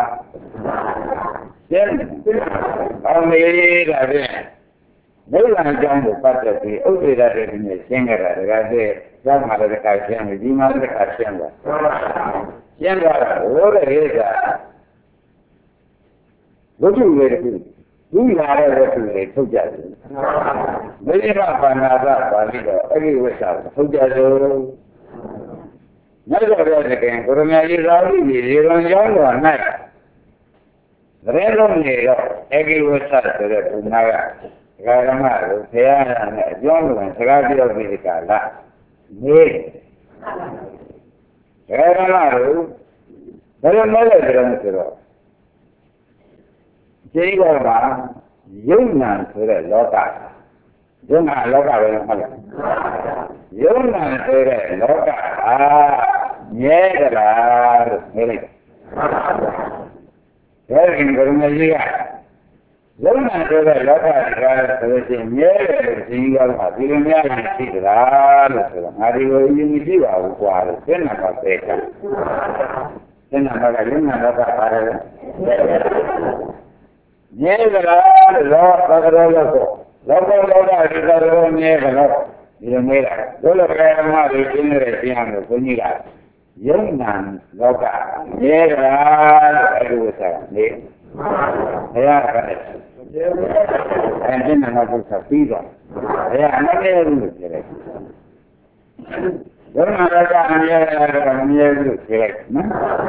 ရှင်းအောင်မေးတာဖြင့်နိဗ္ဗာန်အကြောင်းကိုပတ်သက်ပြီးဥဒိရတဲ့နည်းရှင်းကြတာဒါကတည်းကရောက်မှာလည်းတစ်ခါရှင်းပြီဒီမှာလည်းတစ်ခါရှင်းသွားရှင်းသွားတာဘိုးတဲ့ကိစ္စဝိတုလေးတစ်ခုလူလာတဲ့ဝိတုလေးထုတ်ကြတယ်မေရဘာနာသပါဠိတော်အဲ့ဒီဝိသထုတ်ကြလို့မြတ်စွာဘုရားသခင်ကိုရမကြီးသာဝတိကြီးရေလွန်ကြောင်းတော်၌ရဲလုံးနေတော့အဲ့ဒီဝိသဆိုတဲ့ဘုရားကဓမ္မတို့ဆရာနဲ့အကျောင်းတော်စကားပြောပြီးဒီကလာနေဓမ္မတို့ဘယ်လိုလဲတဲ့တုန်းဆိုတော့ဒီကမှာယုံနာဆိုတဲ့လောကယုံနာလောကပဲဟုတ်လားယုံနာဆိုတဲ့လောကဟာမြဲကြလားလို့နေလိုက်တယ်ဒါရင်ဘုရားကြီးကလုံးဝဆိုတဲ့လောကတရားဆိုလို့ရှိရင်မြဲတဲ့ဒီကောင်းမှာဒီလိုများရင်ရှိသလားလို့ဆိုတော့ငါဒီလိုအရင်မရှိပါဘူးကွာလို့သင်္နာကပဲကသင်္နာကလုံးဝလောကပါတယ်မြဲသလားလို့လောကရောလို့လောကလောကဒီကရောမြဲတယ်လို့ဒီလိုမေးတာဘုရားကဓမ္မတွေရှင်းနေတဲ့ပြန်လို့ဘုန်းကြီးကယုံနာလောကရဲတာလို့အဲ့လိုဆိုတာနေဘုရားကလည်းအဲဒီနာမပုသပြီးတော့ဘုရားအနည်းငယ်လို့ပြောတယ်ယုံနာလောကအနည်းငယ်အနည်းလို့ပြောတယ်နော်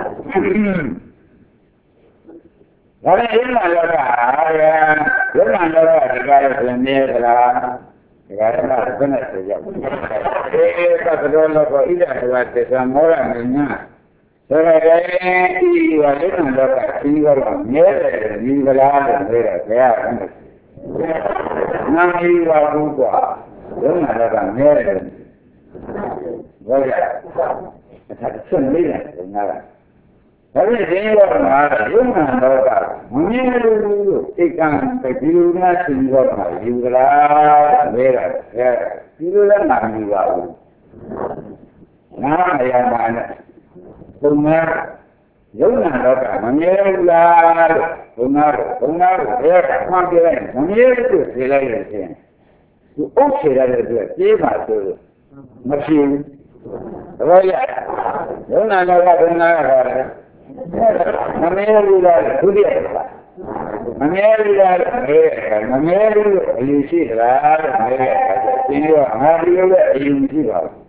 ဒါနဲ့ယုံနာလောကယုံနာလောကဒီကားရဆိုနေသလားဒီကားကဘယ်နဲ့ဆိုရောက်အေးကတတော်လောကဣဒ္ဓဝတ္တသမောရမညာဆိုရတဲ့ဒီဝိဒနာလောကဒီကတော့မြဲတယ်ဒီကလားလို့ပြောတယ်ဘုရားကနာမည်ပါဘူးကွာယုံနာလောကမြဲတယ်ဘောရအဲ့ဒါဆွနေတယ်ငါကဒါပေမဲ့ဒီရောမှာယုံနာလောကမမြဲလို့စိတ်ကံဒီလိုများသိရောမှာယူကလားလဲတာဒီလိုလည်းနာမည်ပါဘူးနာမရမှာနဲ့ဘုံနာယုံနာလောကမမြဲဘူးလားဘုံနာဘုံနာကိုဘယ်ကမှပြလိုက်မမြဲဘူးဆိုပြလိုက်လို့ရှင်သူအုပ်ချရတဲ့အတွက်ပြေးပါဆိုလို့မဖြစ်ဘူးဒါကြယုံနာလောကဘုံနာကလည်းမမြဲဘူးလားဒုတိယကမမြဲဘူးလားမမြဲဘူးအယူရှိသလားတဲ့ဒီလိုငါဒီလိုပဲအယူရှိပါဘူး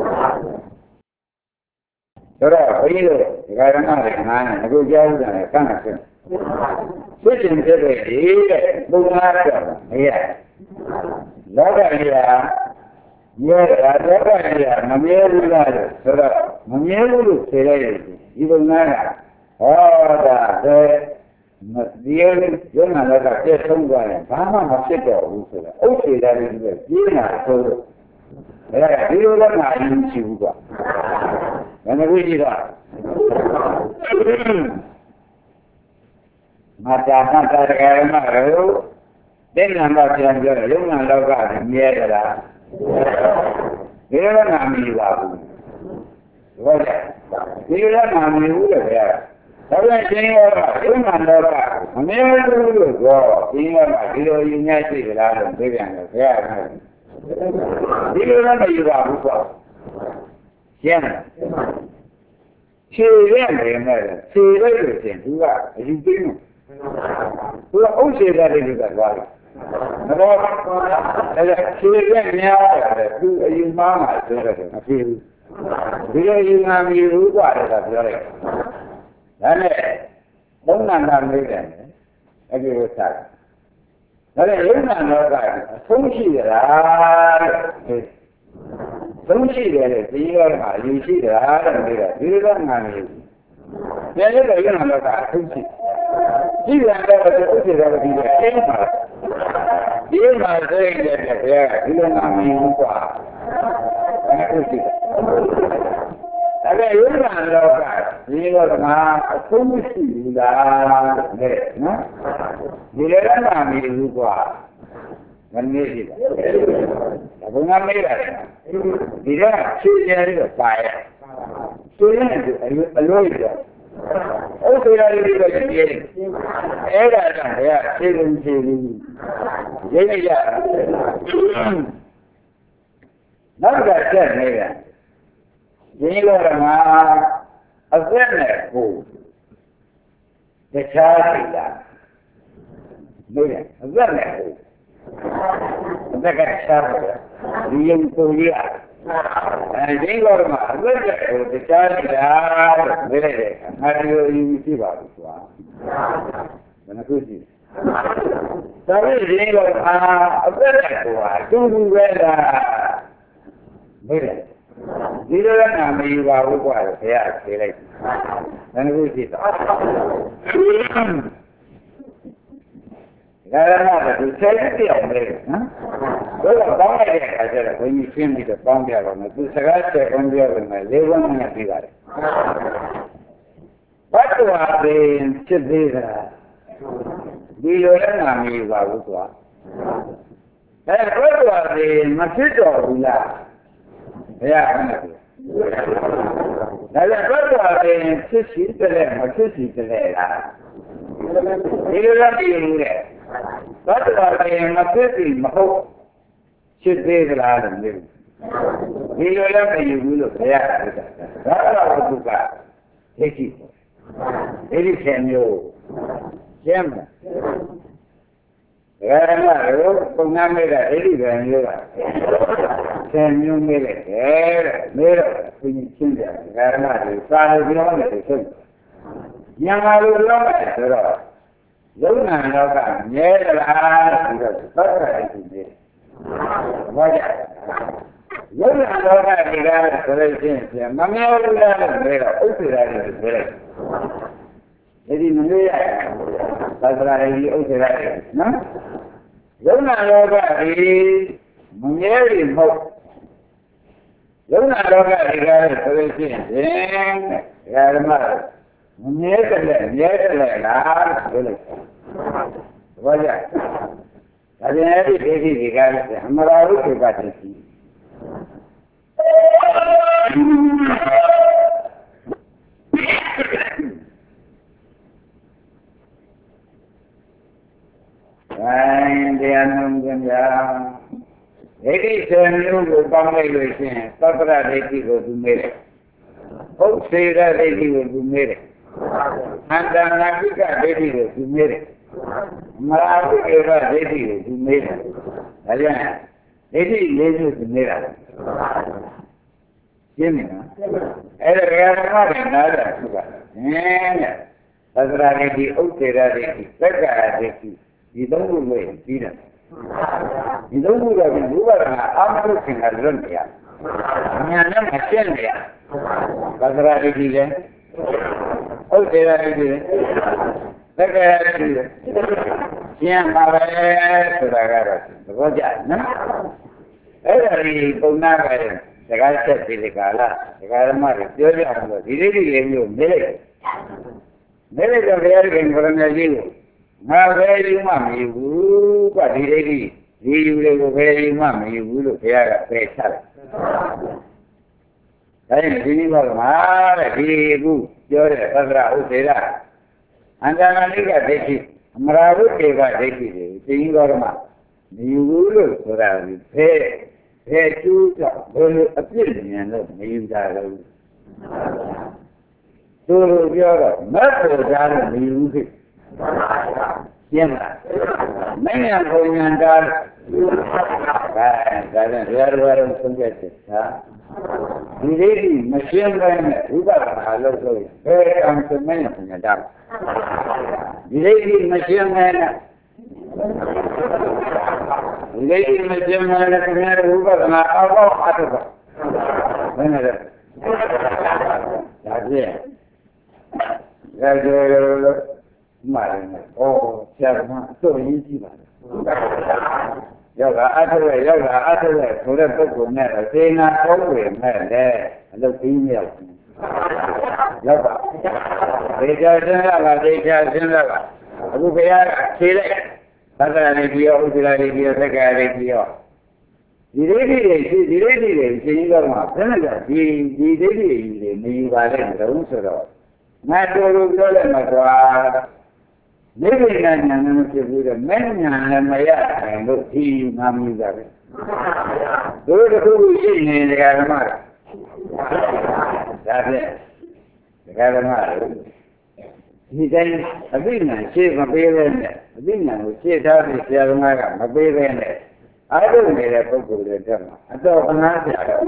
ဆိုတော့ဘုန်းကြီးတို့ဒီကရဏတွေငါနဲ့အခုကြားဥဒ္ဒါနဲ့ကန့်တာဖြစ်ဆွေးကျင်ဖြစ်တဲ့ဒီတဲ့ဘုရားတော်မရလောကကြီးကမြဲတာလောကကြီးကမမြဲဘူးလားဆိုတော့မမြဲဘူးလို့ဖြေလိုက်ရင်ဒီဘုရားကဟောတာတဲ့ဒီရုံနာလောကပြည့်စုံသွားရင်ဘာမှမဖြစ်တော့ဘူးဆိုတော့အုပ်ချေတယ်လို့ပြောပြင်းတာဆိုတော့အဲဒီလိုလည်းငါအရင်ရှိဘူးကွာဘယ်နှခုရှိတော့မတာမတာတကယ်မှရောတဲ့နံပါတ်ပြန်ပြောရုံနာလောကမြဲကြလားဒီလိုလည်းငါမမြင်ပါဘူးဟုတ်တယ်ဒီလိုလည်းငါမမြင်ဘူးလေဗျာဒါပေမဲ့ရှင်ရောကယုံနာလောကအမြဲတမ်းလို့ပြောရှင်ရောကဒီလိုယူညရှိကြလားလို့ပြောပြန်တယ်ဘုရားကဒီလိုလည်းမယူပါဘူးကွာရှင်းလားခြေရက်နေနဲ့ခြေရက်လို့ရှင်သူကအယူသိနေသူကအုပ်ခြေတဲ့လေးကသွားတယ်တော့အဲ့ဒါခြေရက်များတယ်သူအယူမှားမှာဆိုတယ်မဖြစ်ဘူးဒီလိုယူနာမယူဘူးကွာတဲ့ကပြောလိုက်ဒါနဲ့ဘုံနာနာလေးတယ်အဲ့ဒီလိုစားဒါနဲ့ယုံနာတော့ကအဆုံးရှိရလားတဲ့ဆုံးရှိတယ်လေဒီရောကယူရှိတာတဲ့နေတာဒီလိုကငါနေတယ်လည်းလည်းယုံနာတော့ကအဆုံးရှိရှိတယ်တော့ဥစ္စာတော့ဒီလိုအိမ်မှာဒီမှာစိတ်နဲ့ဘုရားဒီလိုငါမယူဘူးကွာအဲ့ဒါရှိတယ်အဲ့ဒါယုံနာတော့ကဒီရောကငါအဆုံးမရှိဘူးလားတဲ့နော်ဒီလိုကငါမယူဘူးကွာမနေရှိတာဘုံငါမေးတာဒီကရှင်းရတဲ့ပါရဆိုရင်အလို့ရဥစ္စာရည်တွေရှိတယ်အဲ့ဒါကဘုရားရှင်းလို့ရှင်းလို့ရင်းရနောက်ကချက်နေတာဒီလိုကငါအသက်နဲ့ကိုတခြားစီလားလို့ရအသက်နဲ့ကိုအသက်ကရှားတယ်ဒီယုံကိုရအဲဒီလိုမှအသက်ကကိုတခြားစီလားလို့ပြောလိုက်တယ်ငါဒီလိုယူရှိပါဘူးကွာဘယ်နှခုရှိဒါပေမဲ့ဒီလိုအာအသက်ကကိုဟာတူတူပဲလားမေးတယ်ဒီလိုလည်းနာမယူပါဘူးကွာဘုရားဖြေလိုက်ဘယ်နှခုရှိတော့ဒါရနာသူဆယ်ရက်ပြောင်းနေတယ်နော်ဘယ်တော့ပေါင်းလိုက်တဲ့အခါကျတော့ဘုန်းကြီးရှင်းပြီးတော့ပေါင်းပြတော့မယ်သူစကားဆက်ပေါင်းပြတော့မယ်လေးဘုန်းနဲ့ပြီးပါတယ်ဘတ်တော်ပင်ဖြစ်သေးတာဒီလိုလည်းနာမယူပါဘူးကွာအဲဘတ်တော်ပင်မဖြစ်တော့ဘူးလားဘုရားကလည်းဒါလည်းဘတ်တော်ပင်ဖြစ်စီတယ်မဖြစ်စီတယ်လားဒီလိုလည်းပြင်းနေတယ်ဘတ်တော်ပင်မဖြစ်စီမဟုတ်ဖြစ်သေးသလားလို့ဒီလိုလည်းမယူဘူးလို့ဘုရားကပြောတာဒါကတော့သူကဒိဋ္ဌိဒိဋ္ဌိဆယ်မျိုးကျမ်းမှာဒါကလည်းပုံနာမဲ့တဲ့ဒိဋ္ဌိပဲမျိုးပါဆယ်မျိုးမဲ့တဲ့မဲတော့ဘုရင်ချင်းတယ်ဒါကလည်းစာလို့ပြောတယ်ဆိုညာလာလို့ပြောတယ်ဆိုတော့လုံနာတော့ကမြဲသလားပြီးတော့သတ်ရတယ်သူကြီးဘာကြလုံနာတော့ကဒီကားဆိုလို့ရှိရင်မမြဲဘူးလားလို့ပြောတော့ဥစ္စာရတယ်လို့ပြောတယ်ဒီမလို့ရသတ်ရတယ်ဒီဥစ္စာရတယ်နော်လုံနာတော့ကဒီမမြဲပြီမဟုတ်လုံနာတော့ကဒီကားဆိုလို့ရှိရင်ဓမ္မမမြဲတယ်လေမြဲတယ်လေလားပြောလိုက်ဘာကြဒါပြန်အဲ့ဒီဒိဋ္ဌိတွေကလည်းအမရာဟုခေကတည်းကတရားနှုံးကြံဒိဋ္ဌိဆယ်မျိုးကိုပေါင်းလိုက်လို့ရှိရင်သတ္တရဒိဋ္ဌိကိုသူမေးတယ်ဟုတ်စေရဒိဋ္ဌိကိုသူမေးတယ်အန္တနာကိကဒိဋ္ဌိကိုသူမေးတယ်မရာဟုဧကဒိဋ္ဌိကိုသူမေးတယ်ဒါကြောင့်ဒိဋ္ဌိလေးမျိုးသူမေးတာရှင်းပြီနော်အဲ့ဒါဓမ္မတွေနားတာသူကဟင်းတဲ့သတ္တရဒိဋ္ဌိဥစ္စေရဒိဋ္ဌိသက္ကာဒိဋ္ဌိဒီသုံးခုကိုပြီးတယ်ဒီသုံးခုတော့ဒီဘုရားကအမှန်လို့ခင်တာလွတ်နေရညာနဲ့မရှင်းနေရသတ္တရဒိဋ္ဌိလည်းဥစ္စေရဒိဋ္ဌိလည်းသက္ကာဒိဋ္ဌိလည်းရှင်းပါပဲဆိုတာကတော့သဘောကျနော်အဲ့ဒါဒီပုံနာကလည်းစကားဆက်ပြီးဒီကလာဒကာဓမ္မတွေပြောကြအောင်လို့ဒီဒိဋ္ဌိလေးမျိုးမေးလိုက်မေးလိုက်တော့ဘုရားရှင်ကိုရမကြီးကိုငါပဲယူမှမယူဘူးကဒီဒိဋ္ဌိဒီယူလေးကိုပဲယူမှမယူဘူးလို့ဘုရားကပယ်ချလိုက်ဒါရင်ဒီနည်းတော့မှာတဲ့ဒီခုပြောတဲ့သတ္တရဥစ္စေရအန္တနာလိကဒိဋ္ဌိအမရာဟုတေကဒိဋ္ဌိတွေသိရင်တော့မှမယူဘူးလို့ဆိုတာဒီဖဲဖဲကျူးတော့ဘယ်လိုအပြစ်ဉာဏ်လို့မယူတာလို့သူတို့ပြောတော့မတ်တော်သားလို့မယူဘူးရှင်းလားမင်းရဘုံညာတာဒါဒါလည်းရရရဆုံးဖြတ်တယ်ဟာဒီလေးကြီးမရှင်းဘဲနဲ့ဥပဒနာလုပ်လို့ဘယ်အောင်စမင်းဘုံညာတာဒီလေးကြီးမရှင်းဘဲနဲ့ဒီလေးကြီးမရှင်းဘဲနဲ့ခင်ဗျားဥပဒနာအောက်အောက်အထုပ်ဘယ်နဲ့လဲဒါပြည့်ရကြလို့မှလည်းဩဆရာကတော့ရင်းကြည့်ပါလားရောက်တာအထုပ်ရဲ့ရောက်တာအထုပ်ရဲ့ဆိုတဲ့ပုဂ္ဂိုလ်နဲ့စေနာကောင်းဝင်မဲ့လည်းအလုပ်ပြီးမြောက်ရောက်ပါဒေချာစဉ်းစားပါဒေချာစဉ်းစားပါအခုဘုရားကဖြေလိုက်သက္ကာရိပြောဥဒ္ဒရာရိပြောသက္ကာရိပြောဒီဒိဋ္ဌိတွေဒီဒိဋ္ဌိတွေရှင်းတော့မှဘယ်နဲ့ကဒီဒီဒိဋ္ဌိတွေမယူပါနဲ့တုံးဆိုတော့ငါတို့လိုပြောလိုက်မှာကွာနိဗ္ဗာန်ဉာဏ်နဲ့ဖြစ်ပြီးတော့မဲ့ဉာဏ်လည်းမရနိုင်လို့ဒီငါမြည်တာပဲတို့တခုခုရှိနေတယ်ဓမ္မဒါဖြင့်ဒကာဓမ္မဒီတိုင်းအသိဉာဏ်ရှင်းမပေးပဲနဲ့အသိဉာဏ်ကိုရှင်းထားပြီးဆရာသမားကမပေးပဲနဲ့အားထုတ်နေတဲ့ပုဂ္ဂိုလ်တွေတက်မှာအတော့ခဏကြာတော့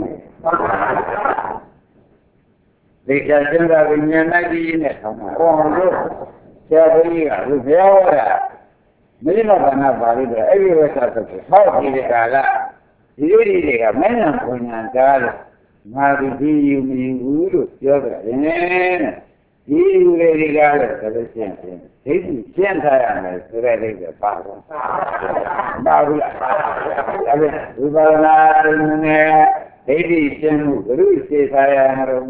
ဒီချာစဉ်းစားပြီးဉာဏ်နဲ့ကြီးနဲ့ထောင်းမှာဟောလို့ဆရာကြီးကလူဘုရားကမင်းတို့ကနာပါလို့တဲ့အဲ့ဒီဝိသတ်ကိုဟောဒီကလာဒီလိုတွေကမင်းနဲ့ဘုံညာတားလို့ငါဒီဒီယူမယူဘူးလို့ပြောကြတယ်ဒီယူလေးတွေကလည်းဒါလို့ရှင်းရှင်းဒိဋ္ဌိရှင်းထားရမယ်ဆိုတဲ့လေးကပါတော့ပါဘူးလားဒါပဲဝိပါဒနာရင်းနဲ့ဒိဋ္ဌိရှင်းမှုဘုရုရှင်းထားရမှာတော့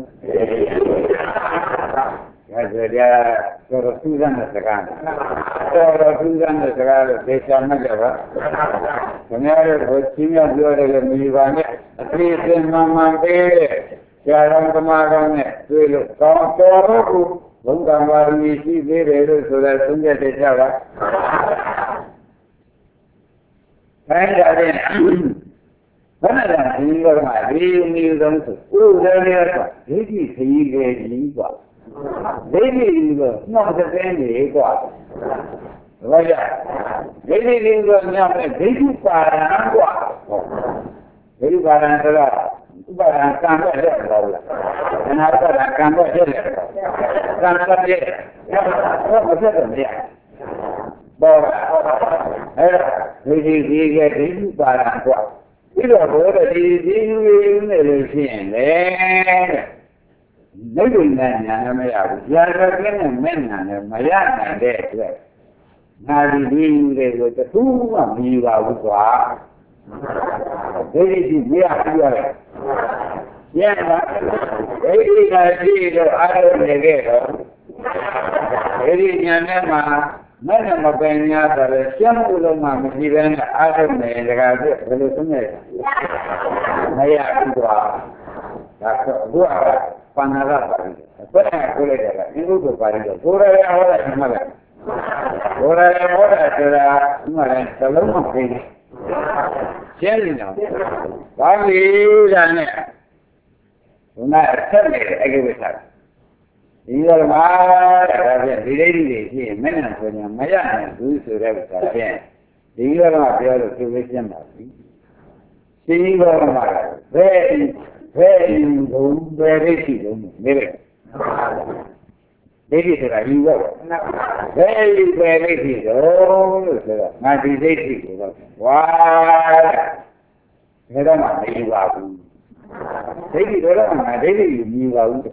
ဒါဆိုကြတော့သူကနဲ့စကားတော့သူကနဲ့စကားလို့ဒေသမှတ်ကြပါခင်ဗျားတို့ချင်းများပြောတယ်မီပါနဲ့အသေးအသေးမှန်မှန်ပေးဆရာတော်သမားကောင်းနဲ့တွေ့လို့ကောင်းတော်တော့ကိုဘုံကံပါရမီရှိသေးတယ်လို့ဆိုတဲ့သုံးချက်တည်းကြပါခိုင်းကြတဲ့ဘ Mana dah ini orang ada ni orang tu, oh dah ni apa? Jadi saya ni apa? Jadi ni apa? Nak terus ni apa? Baca. Jadi ni orang ni apa? Jadi parang apa? Jadi parang tu lah. Parang kamera dia lah. Kenapa dah kamera dia? Kamera dia. Apa maksud dia? Bawa. Eh, jadi dia jadi parang apa? Itu apa? Jadi ini ni sih ni. Maybe nanya nama ya, jangan kena mana maya nade tu. Nadi ini tu tu semua miwa buat. Jadi dia dia. Ya, jadi nadi tu ada negara. Jadi nanya mah mana makanya ada siapa ulama mungkin ada negara tu kalau semua. Maya buat. Tak buat. Panara pari, apa yang boleh jalan? Ini tu pari. Pura yang orang semua, pura yang orang cerita semua yang selalu mungkin. Siapa ni? Kami jangan. Una cerita lagi besar. Ini orang mana? Ada diri diri. Mana punya maya? Tu sudah besar. Ini orang apa? Tu macam mana? Ini orang mana? Very very very very very very very very oh nanti jadi wah kita mana ibu jadi orang mana jadi ibu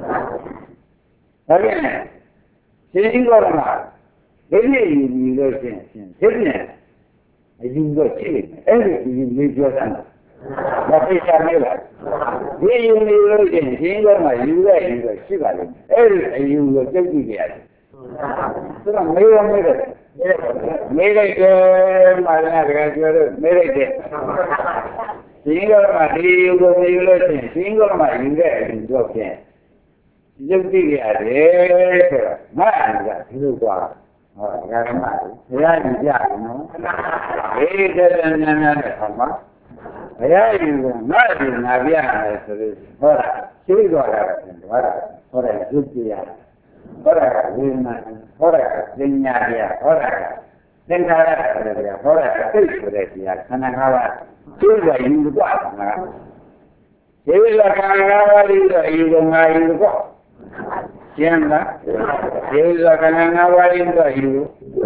tapi jadi orang mana jadi ibu itu jadi ibu itu eh ibu itu apa Tapi saya lah, dia ini orang ni orang mana juga juga siapa ni? Eh, juga jadi dia. Sekarang mereka mereka, mereka ke mana mereka jual mereka ke. Single mana juga juga ni, single mana juga juga ni. Jadi dia deh, mana itu kuah. Oh, kerana dia dia, no. Eh, dia ni ni sama. Ayah itu, nak dia nabiya itu, orang sih orang orang orang judia, orang lima, orang dunia dia, orang negara dia, orang kultur dia, karena kawan, juga itu apa nak? Jadi kalau kawan itu itu ngai itu, siapa? Jadi kalau kawan itu itu,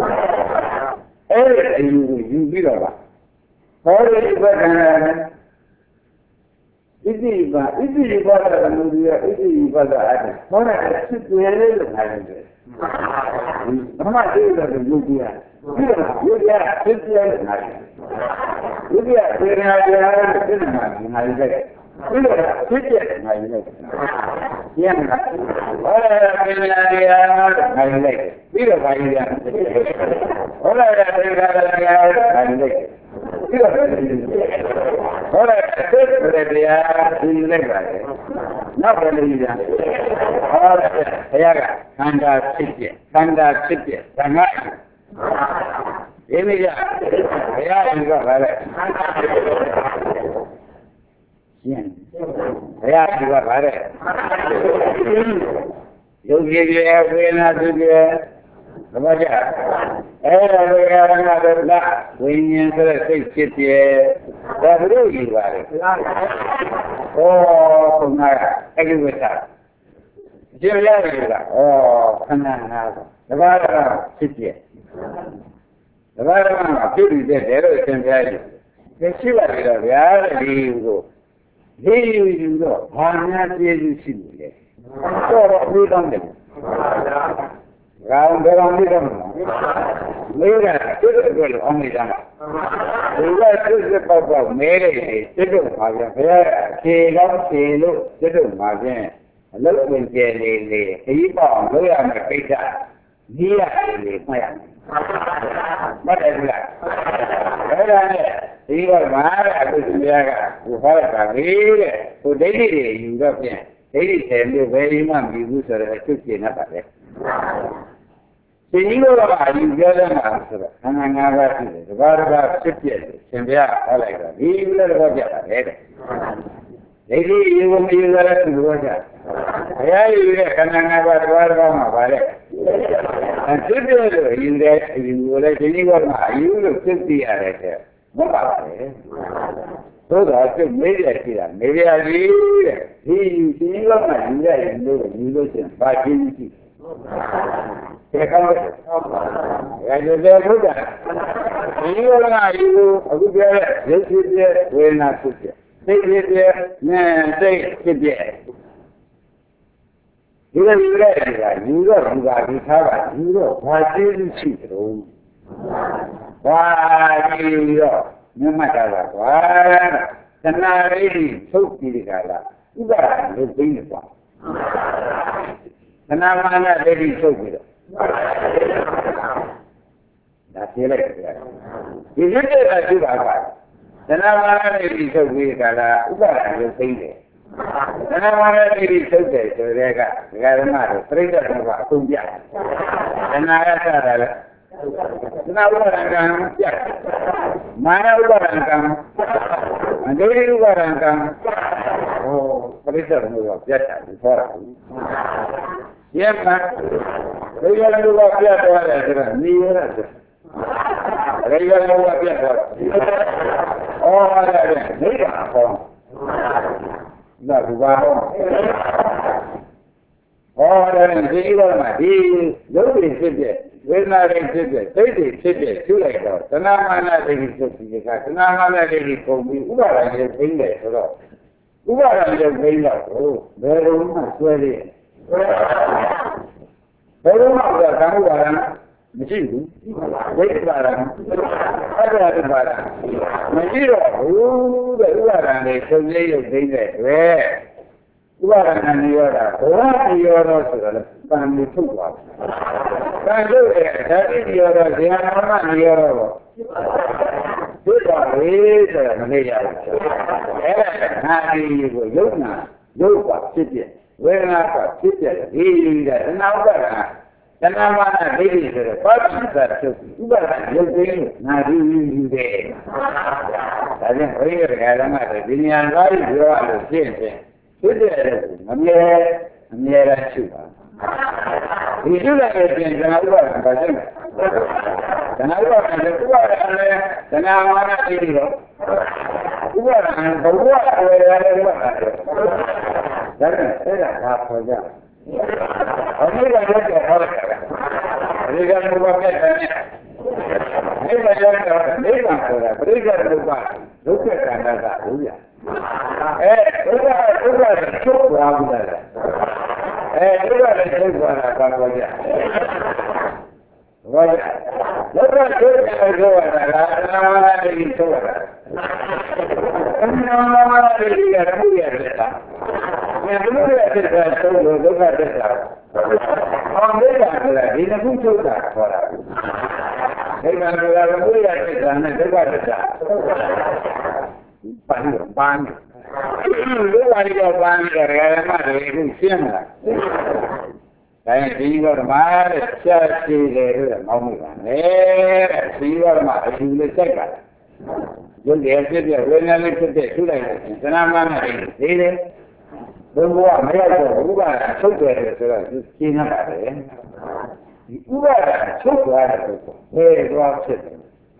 eh itu itu juga. Kalau ibadah, ini ibadah, ini ibadah manusia, ini ibadah ada. Orang itu yang lain ada. Nama itu ada juga. Juga itu yang ada. Juga yang ada itu ada. Juga itu yang ada. Yang orang yang ada ada. Bila bayar. Orang yang ada ada. Ahora, dia ini lagi. Nak beli dia. Ahora, saya anda sikit, anda sikit, sangat. Ini dia. Saya juga balik. Saya juga balik. Yogi dia, Vena dia. Baca. Eh, orang ada dah. Ini saya sikit dia. Dah berugi balik. Oh, pengarah. Lagi besar. Dia juga. Oh, kena apa? Lepas sikit. Lepas apa? Jadi dia terus sendiri. Kesiwa dia dia itu. Dia itu hanya dia itu sih. Orang bukan dia. Orang orang ni kan, mereka itu kalau orang ni jangan, mereka itu sebab mereka itu macam saya kira kilo itu macam, lalu mungkin ini, ini pun mereka mereka dia ini macam, macam mana? Mereka ni, ini orang mana aku juga, bukan kami, tu jadi dia juga punya, jadi saya ni very much ibu saya itu kena pakai. ဒီလိုတော့အယူပြောတယ်မှာဆိုတော့ခန္ဓာ၅ပါးရှိတယ်တပါးတစ်ပါးဖြစ်ပြတယ်ရှင်ပြဟောလိုက်တော့ဒီလိုတော့ကြတာလေတဲ့ဒိဋ္ဌိယူမယူရတဲ့လူကကြဘုရားယူတဲ့ခန္ဓာ၅ပါးတပါးတစ်ပါးမှာပါလေအဲဖြစ်ပြလို့ယူတဲ့ယူလည်းဒီနည်းကတော့အယူလို့ဖြစ်ပြရတယ်တဲ့မဟုတ်ပါဘူးသို့တော်ဖြစ်မေးရရှိတာမေးရကြီးတဲ့ဒီဒီလိုမှယူရရင်လို့ယူလို့ချင်းဘာချင်းရှိတယ်ကောင်းတယ်။ဒါကြတဲ့ဘုရားဒီလိုကယူအခုပြောတဲ့ရုပ်ဖြစ်တဲ့ဝေဒနာဖြစ်တဲ့သိဖြစ်တဲ့နဲ့သိဖြစ်တဲ့ဒီလိုယူရတာယူတော့ဒီပါဒီသားပါယူတော့ဘာသိရှိတယ်ဘာဒီတော့မြတ်တာကကွာတဏှာလေးထုတ်ပြီးကြလားဥပါဒ်လို့သိနေကွာတဏှာမာနလေးထုတ်ပြီးတော့ဒါသိလိုက်တယ်ဒီရတဲ့ကရှိတာကတဏှာမာနလေးထုတ်ပြီးကြလားဥပါဒ်လို့သိတယ်တဏှာမာနလေးထုတ်တယ်ဆိုတဲ့ကဒကာဓမ္မတို့ပြိဋ္ဌာန်ကအကုန်ပြတဏှာရတာလည်းတဏှာဥပါဒကံပြမာနဥပါဒကံအဒိဋ္ဌိဥပါဒကံဟောပြိဋ္ဌာန်ကပြတ်တာဒီဟောတာရဲ့မှာဒီလိုလိုကပြတ်သွားတယ်ဆိုတော့နေရတာဒီလိုလိုကပြတ်သွားဩော်ရတယ်နေပါဟောဒါကဘာဟောဟောတယ်ဒီလိုမှဒီလုံးတွေဖြစ်တဲ့ဝေဒနာတွေဖြစ်တဲ့သိတွေဖြစ်တဲ့ကျူလိုက်တော့သနာမာနတွေဖြစ်ပြီးကသနာမာနတွေပုံပြီးဥပါဒဏ်တွေသိနေတယ်ဆိုတော့ဥပါဒဏ်တွေသိတော့ဘယ်လိုမှဆွဲရဘယ်လိုမှကံဥပါဒဏ်မရှိဘူးဝိပါဒဏ်အဲ့ဒါဥပါဒဏ်မရှိတော့ဘူးတဲ့ဥပါဒဏ်တွေသုံးရရုပ်သိတဲ့တွေ့ဥပါဒဏ်နေရတာဘောရရောတော့ဆိုတော့ပန်နေထုတ်သွားတယ်။ပန်ထုတ်တဲ့ဓာတိရောတော့ဇေယနာမနေရောတော့ဒီတော့လေးဆိုတာမနေရဘူး။အဲ့ဒါငါဒီကိုယုံနာယုတ်ပါဖြစ်ပြဝေဒနာကဖြစ်ပြတယ်ဒီတဲ့သနာဥပါဒနာသနာမနာဒိဋ္ဌိဆိုတော့ပါဠိစာချုပ်ဥပါဒနာယုတ်သိလို့ငါဒီယူတယ်။ဒါကြောင့်ဘုရားကဓမ္မတွေဒီဉာဏ်သားကြီးပြောရလို့ရှင်းတယ်ဖြစ်တယ်အမြဲအမြဲတမ်းရှိပါဒီရှိလိုက်တဲ့ပြင်ကျွန်တော်တို့ကဘာဖြစ်လဲကျွန်တော်တို့ကလည်းဥပါဒဏ်လည်းသနာမာနတိတော့ဥပါဒဏ်ဘဝဝေဒနာတွေပါဒါနဲ့အဲ့ဒါဘာခေါ်ကြအမေကလည်းပြောဟောတယ်အမေကလည်းဘာဖြစ်တယ်အဲ့ဒါကြောင့်နေကဆိုတာပြိဿဒုက္ခဒုက္ခကံတာကဘူးရအဲဒုက္ခဒုက္ခချုပ်သွားပြီလားအဲဒုက္ခလည်းချုပ်သွားတာဘာလို့ကြဘာလဲဒုက္ခချုပ်တယ်ပြောတာလားအနာမတိချုပ်တာအနာမတိရမှုရတယ်လားဒီလိုရတဲ့ချုပ်လို့ဒုက္ခတက်တာအောင်မေးတာကဒီနှစ်ခုချုပ်တာခေါ်တာဒီမှာကလည်းဘုရားတက်တာနဲ့ဒုက္ခတက်တာပန်းပန်းလူဝါရီကပန်းကြတယ်မှလည်းရှင်းလာဒါရင်ဒီကတော့မာတဲ့ဆက်ရှိတယ်လို့မောင်းနေတာလေတဲ့ဒီကတော့မှအယူလေးစိုက်တာရုပ်ရည်ဖြစ်တဲ့ဝေဒနာလေးဖြစ်တဲ့ထူလိုက်တယ်သနာမနဲ့ဒီလေဘုရားမရောက်တော့ဥပါဒ်ထုတ်တယ်ဆိုတော့ရှင်းနေတာလေဒီဥပါဒ်ထုတ်သွားတယ်ဆိုဘယ်တော့ဖြစ်တယ်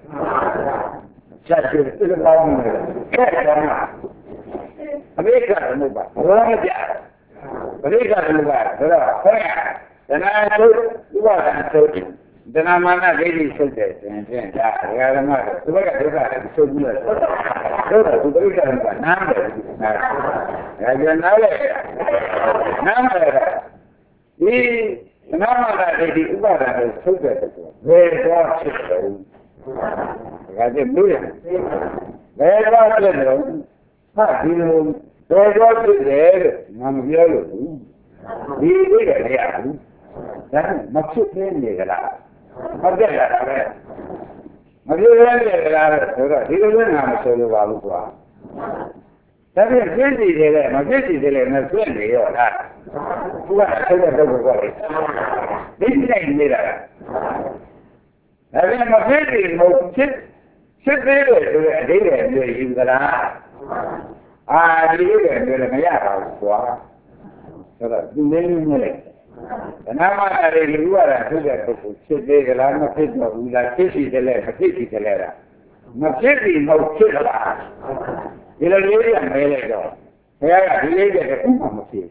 ဆက်ရှိတယ်ဘာမှမလဲခဲ့တယ်မှာအမေကလည်းမပါဘာမှမပြပရိက္ခလူပါဆိုတော့ခေါင်းရဒနာထုတ်ဥပါဒ်ထုတ်ဒနာမာနဒိဋ္ဌိထုတ်တယ်ဆိုရင်ဖြင့်ဒါဒကာဓမ္မကသူကဒုက္ခလည်းထုတ်ပြီးတော့တော့သူပရိက္ခလူကနားတယ်နားဒါကြနားလေနားတယ်ဒီဒနာမာနဒိဋ္ဌိဥပါဒ်ကိုထုတ်တယ်ဆိုဘယ်တော့ဖြစ်တယ်ဒါကြလို့ရဘယ်တော့ဖြစ်တယ်ဟာဒီလိုဘယ်တော့ဖြစ်တယ်ငါမပြောလို့ဒီလိုရရဘူးဒါမဖြစ်သေးနေကြလားဟုတ်တယ်လားပဲမပြောရတဲ့ကြလားဆိုတော့ဒီလိုလည်းငါမဆိုလိုပါဘူးကွာဒါပြန်ပြည့်စည်တယ်မပြည့်စည်တယ်နဲ့ပြည့်နေရောလားသူကဆက်တဲ့တော့ကိုလေဒီနိုင်နေတာဒါပြန်မပြည့်စည်မဟုတ်ဖြစ်ဖြစ်သေးတယ်ဆိုတဲ့အဓိပ္ပာယ်ပြောယူသလားအာဒီလိုပဲပြောလည်းမရပါဘူးကွာဆိုတော့ဒီလေးလေးနဲ့ဓနမအရေလူရတာသူကဖြစ်သေးကြလားမဖြစ်တော့ဘူးလားဖြစ်စီတယ်လဲမဖြစ်စီတယ်လဲလားမဖြစ်စီမဟုတ်ဖြစ်လားဒီလိုလေးရမဲလိုက်တော့ဘုရားကဒီလေးတဲ့ဥပမာမဖြစ်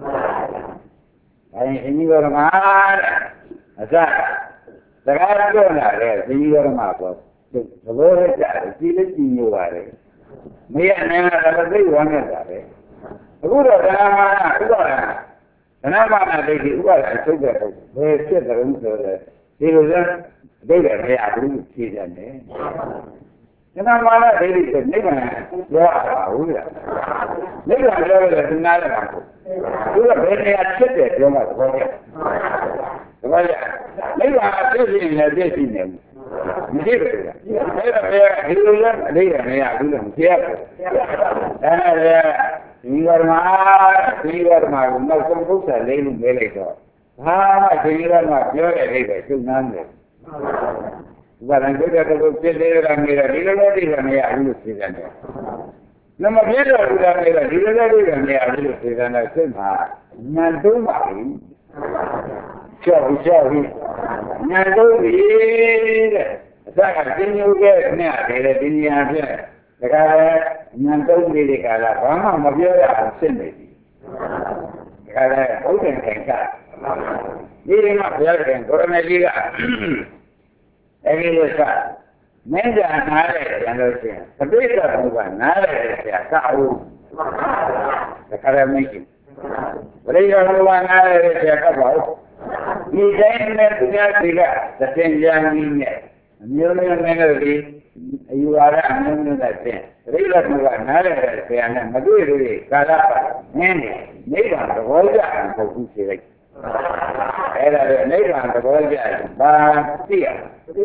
အဲဒီအင်းကြီးတော်မှာအစစကားပြောလာတယ်အင်းကြီးတော်မှာပေါ့သဘောရကြတယ်ကြည်လေးကြည်ညိုပါတယ်မရနိုင်တာလည်းသိဝမ်းနေတာပဲအခုတော့ဓမ္မမာနဥပါဒဓမ္မမာနဒိဋ္ဌိဥပါဒအထုတ်တဲ့ပုဂ္ဂိုလ်ဘယ်ဖြစ်တယ်လို့ဆိုတော့ဒီလိုလဲဒိဋ္ဌိမရဘူးဖြေတယ်ဓမ္မမာနဒိဋ္ဌိဆိုနိဗ္ဗာန်ပြောရတာဟုတ်လားနိဗ္ဗာန်ပြောရတယ်သူနားလည်းမဟုတ်ဘူးသူကဘယ်နေရာဖြစ်တယ်ပြောမှသဘောကျသဘောကျနိဗ္ဗာန်အဖြစ်ရှိနေတယ်ဖြစ်နေတယ်မရှိဘူးအဲ့ဒါပဲဒီလိုလဲအလေးရမရဘူးလို့မပြောဘူးအဲ့ဒါဒီဝရမဒီဝရမကိုနောက်ဆုံးပု္ပ္ပာလေးလို့ပြောလိုက်တော့ဟာဒီဝရမပြောတဲ့အိဗယ်သူ့နားတယ်ဒီကရံကြတဲ့ပုဂ္ဂိုလ်ပြည့်နေတာနေတာဒီလိုလဲဒီလိုမရဘူးလို့ပြောတယ်နမပြည့်တော်ကနေတာဒီလိုလဲဒီလိုမရဘူးလို့ပြောတယ်စိတ်မှာဉာဏ်သုံးပါဘူးကြောက်ကြောက်ပြီးဉာဏ်သုံးပြီးတဲ့အစကသင်ယူခဲ့နဲ့တယ်ဒီဉာဏ်ဖြင့်ဒါကလည်းဉာဏ်သုံးပြီးဒီကလာဘာမှမပြောရအောင်ဖြစ်နေပြီဒါကလည်းဘုရားခင်ကဒီလိုမှဘုရားခင်ကိုရမေကြီးကအဲဒီလိုကမင်းကနားတယ်ရလို့ရှိရင်အပိဋကဘုရားနားတယ်ဆရာကအောင်ဒါကလည်းမရှိဘယ်လိုဘုရားနားတယ်ဆရာကပါ့ဒီတိုင်းနဲ့သူများတွေကသင်ကြံကြီးနဲ့အမျိုးမျိုးနဲ့လည်းအယူဝါဒအမျိုးမျိုးနဲ့သင်ရိလတ်ကနားရတဲ့ဆရာနဲ့မတွေ့သေးကာလပတ်နင်းနေနိဗ္ဗာန်သဘောကျအောင်ပုဂ္ဂိုလ်ရှိလိုက်အဲ့ဒါလေနိဗ္ဗာန်သဘောကျဘာသိရ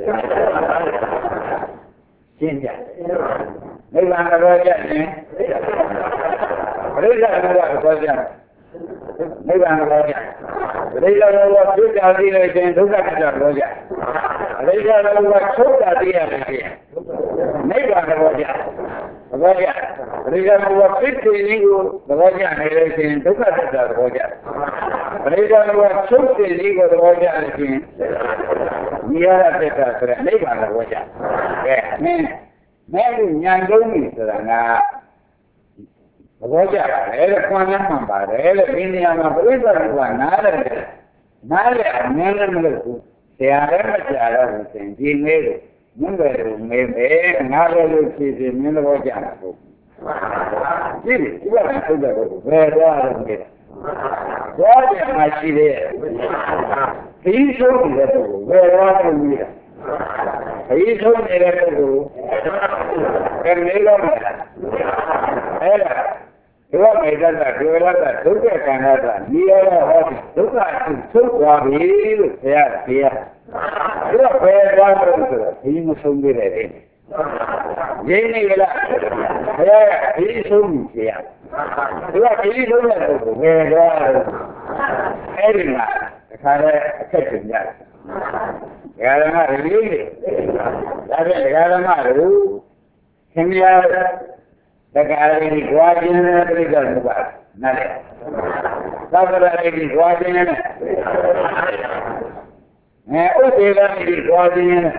ရှင်းကြနိဗ္ဗာန်သဘောကျရင်ရိလတ်ကသဘောကျနိဗ္ဗာန်တော်ကြပရိသတ်တော်ပြည့်ကြသေးတယ်ရှင်ဒုက္ခကတော်ကြပရိသတ်တော်ကချုပ်တာသိရတယ်ရှင်နိဗ္ဗာန်တော်ကြတော်ကြပရိသတ်တော်ပြည့်စုံခြင်းကိုတော်ကြနေလို့ရှင်ဒုက္ခကတော်ကြပရိသတ်တော်ချုပ်ခြင်းကိုတော်ကြလို့ရှင်နိရတတ္တဆိုတဲ့နိဗ္ဗာန်တော်ကြကဲမင်းမင်းဉာဏ်သုံးပြီဆိုတာကသဘောကျပါတယ်တဲ့ခွန်လမ်းမှန်ပါတယ်တဲ့ဒီနေရာမှာပြိဿဘုရားနားတယ်နားတယ်အမြဲတမ်းမလို့ဘူးဆရာလည်းမကြားတော့ဘူးသင်ဒီနေလို့မင်းပဲမေးမယ်ငါလည်းလို့ဖြေဖြေမင်းသဘောကျတာဟုတ်ကြည့်ဒီကထုတ်တယ်ဘယ်တော့ရမလဲသွားတယ်မှရှိတယ်ဒီဆုံးနေတဲ့ပုဂ္ဂိုလ်ဘယ်တော့မှမရဒီဆုံးနေတဲ့ပုဂ္ဂိုလ်ကနေလို့မလားအဲ့ဒါဒီကမေတ္တာဒီဝရတဒုက္ခကံရတာဒီရဟောဒုက္ခသုတ်သွားပြီလို့ဆရာဆရာဒီတော့ဘယ်သွားလို့ဆိုတော့ဒီမဆုံးသေးတယ်လေရင်းနေလားဆရာဒီဆုံးပြီဆရာဒီကဒီဆုံးတဲ့ပုဂ္ဂိုလ်ဘယ်သွားလို့အဲ့ဒီမှာတခါလဲအခက်တင်ရတယ်ဒကာရမတွေလေးတွေဒါဖြင့်ဒကာရမတို့ခင်ဗျာတက္ကရာကြီးကြွားခြင်းနဲ့ပြိဿမှုပါနားလေသဗ္ဗရာကြီးကြွားခြင်းနဲ့အဲဥဒေကကြီးကြွားခြင်းနဲ့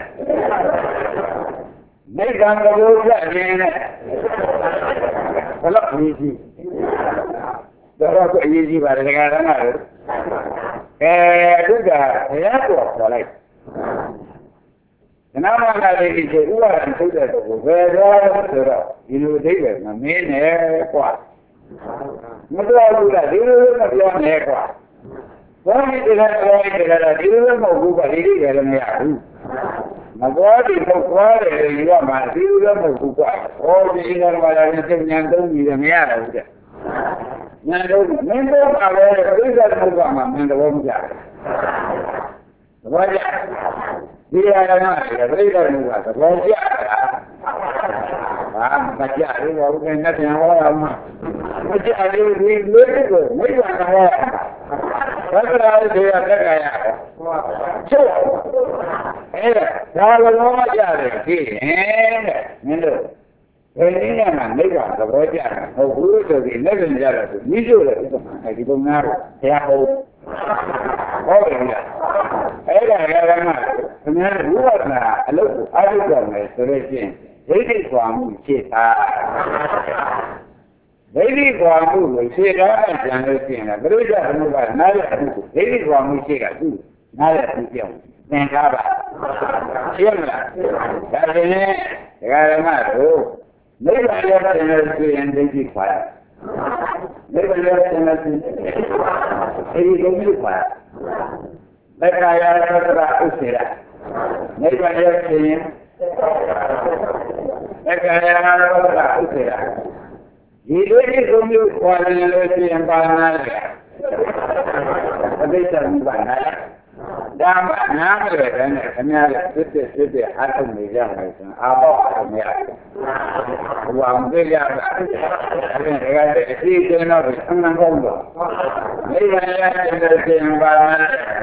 နိဗ္ဗာန်ကိုပြခြင်းနဲ့ဘလို့အရေးကြီးတော့ကိုအရေးကြီးပါတယ်ဒကာရမတို့အဲဒုက္ခဘုရားကိုခေါ်လိုက်ဓနမနာလေးကြီးဥပါဒ်ထုတ်တဲ့ပုဂ္ဂိုလ်ဘယ်တော့ဆိုတော့ဒီလိုအိဗယ်မမင်းနဲ့ကွာမတော်ဘူးလားဒီလိုမပြောနဲ့ကွာဘာလို့ဒီလိုပြောနေကြတာဒီလိုမဟုတ်ဘူးပါဒီလိုလည်းမရဘူးမတော်ဒီပုဂ္ဂိုလ်တွေဒီကမှဒီလိုမဟုတ်ဘူးကွာဟောဒီကမှာလည်းသိဉာဏ်သုံးပြီးလည်းမရဘူးတဲ့ဉာဏ်သုံးမင်းတို့ကလည်းပြိဿဘုရားမှာမင်းတော်မကြဘူးသဘောကျဒီအရဏတွေပြိဿဘုရားသဘောကျတာဘာ啊，大家这个我跟那天我要嘛，我家里你没这个没办法，我这个就要这个呀，就，哎，然后我们家里去，哎，你都。哎，你那嘛没干的，我家我屋头的那个家的，你就了，哎，这个哪儿天好，好人家，哎，那个嘛，那如果呢，老二十个呢，说的是，这个光木其他，这个光木其他呢，讲的是呢，不是讲什么吧，哪里木，这个光木其他木，哪里不讲，明白吧？行了，但是呢，这个嘛都。没有人现在虽然这句话，没有人现在是这一句话，那个呀，那个不是了，没有人是，那个呀，那个不是了，你这里都没有话的那个是办哪里？我得怎么办呢？那么那个人呢？什么样的？对对对对，还是没这样的，阿宝什么样的？我们这样的，这个这个那个相当工作，没人现在这样办，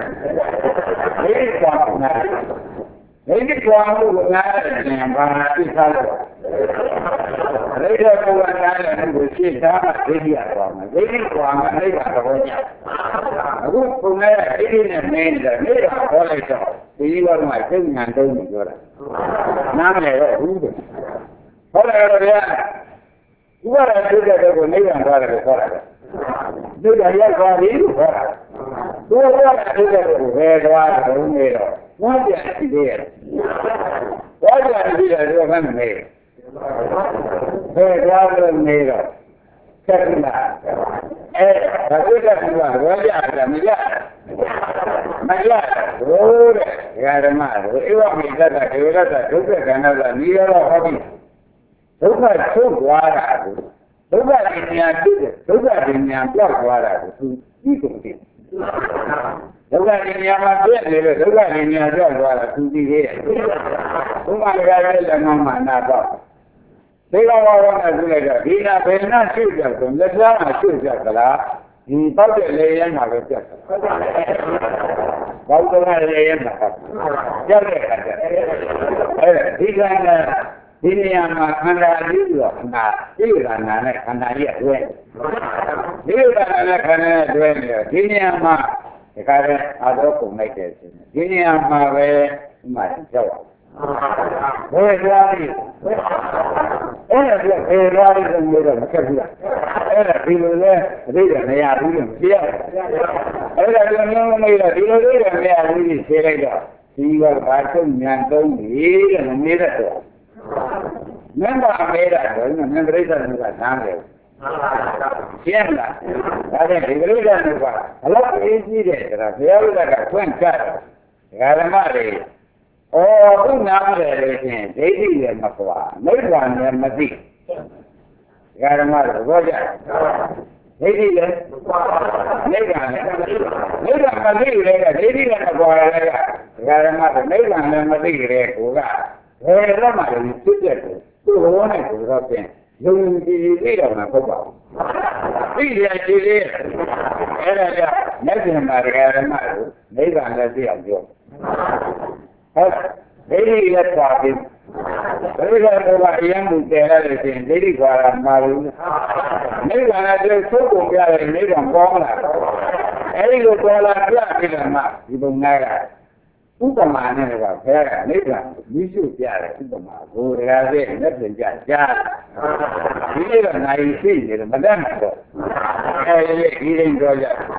没光呢，没光路呢，这样办最差的。那个不管哪人不去他们这边光嘛，这边光嘛那个怎么讲？我不买，这边没的，没的好来着，这一个嘛真难都没有了，哪来的路的？后来了呀，我来这个这个没人过来的过来的，这个也过来又过来，我我来这个不会的话都没有，我家是这样，我家是这个这个没有。对，家里没有，真的，哎，这个是吧？我家的没家的，没家的，我的，家的嘛，我一往没得的，有的的，都是干那个，你要老好比，都快出国了，都快今年这个，都快今年不要国了，是一种的。都快今年嘛，别的了，都快今年不要国了，是这个。我们这个人嘛，蛮难搞。这个我我那是那个，你那边那休假中，那家那休假的啦，你到底来演哪个角色？到底来演哪个？叫这个的。哎，你看呢？今年嘛，看到六个，那六个男的看他也对，六个男的看他对的。今年嘛，你看呢，他都不没解释。今年嘛，为嘛叫我？我也这样的。哎，这哎，哪里都没得么客气了。哎，比如说，这个没呀，这个没呀。哎，这个没没了，比如这个没呀，这个谁来着？一个把正面都没了，没得说。明白没得说，那那个人那个哪个？行了，那这这个人那个，老飞机的是吧？不要那个混战的，干他妈的！哦，不拿来的钱，这个也没花，没管也没地，干他妈的，我讲，这个也没管的，没管没地来的，这个也没花来的，干他妈的，没管也没地来，我讲，哎，他妈的，你直接说，就我那多少钱，用这这个嘛不管，这个这个，哎呀呀，那是嘛的，干他妈的，没管的这样做。哎，这里的话题，这个的话，烟不带来的钱，这里话了嘛的，没管了就收工下来，没管光了，哎，这个光了不要这个嘛，一般那个，不干嘛那个，哎，没管，没收下来，不干嘛，我这个是那是家家，你这个哪有谁的，没得那个，哎，一人多点。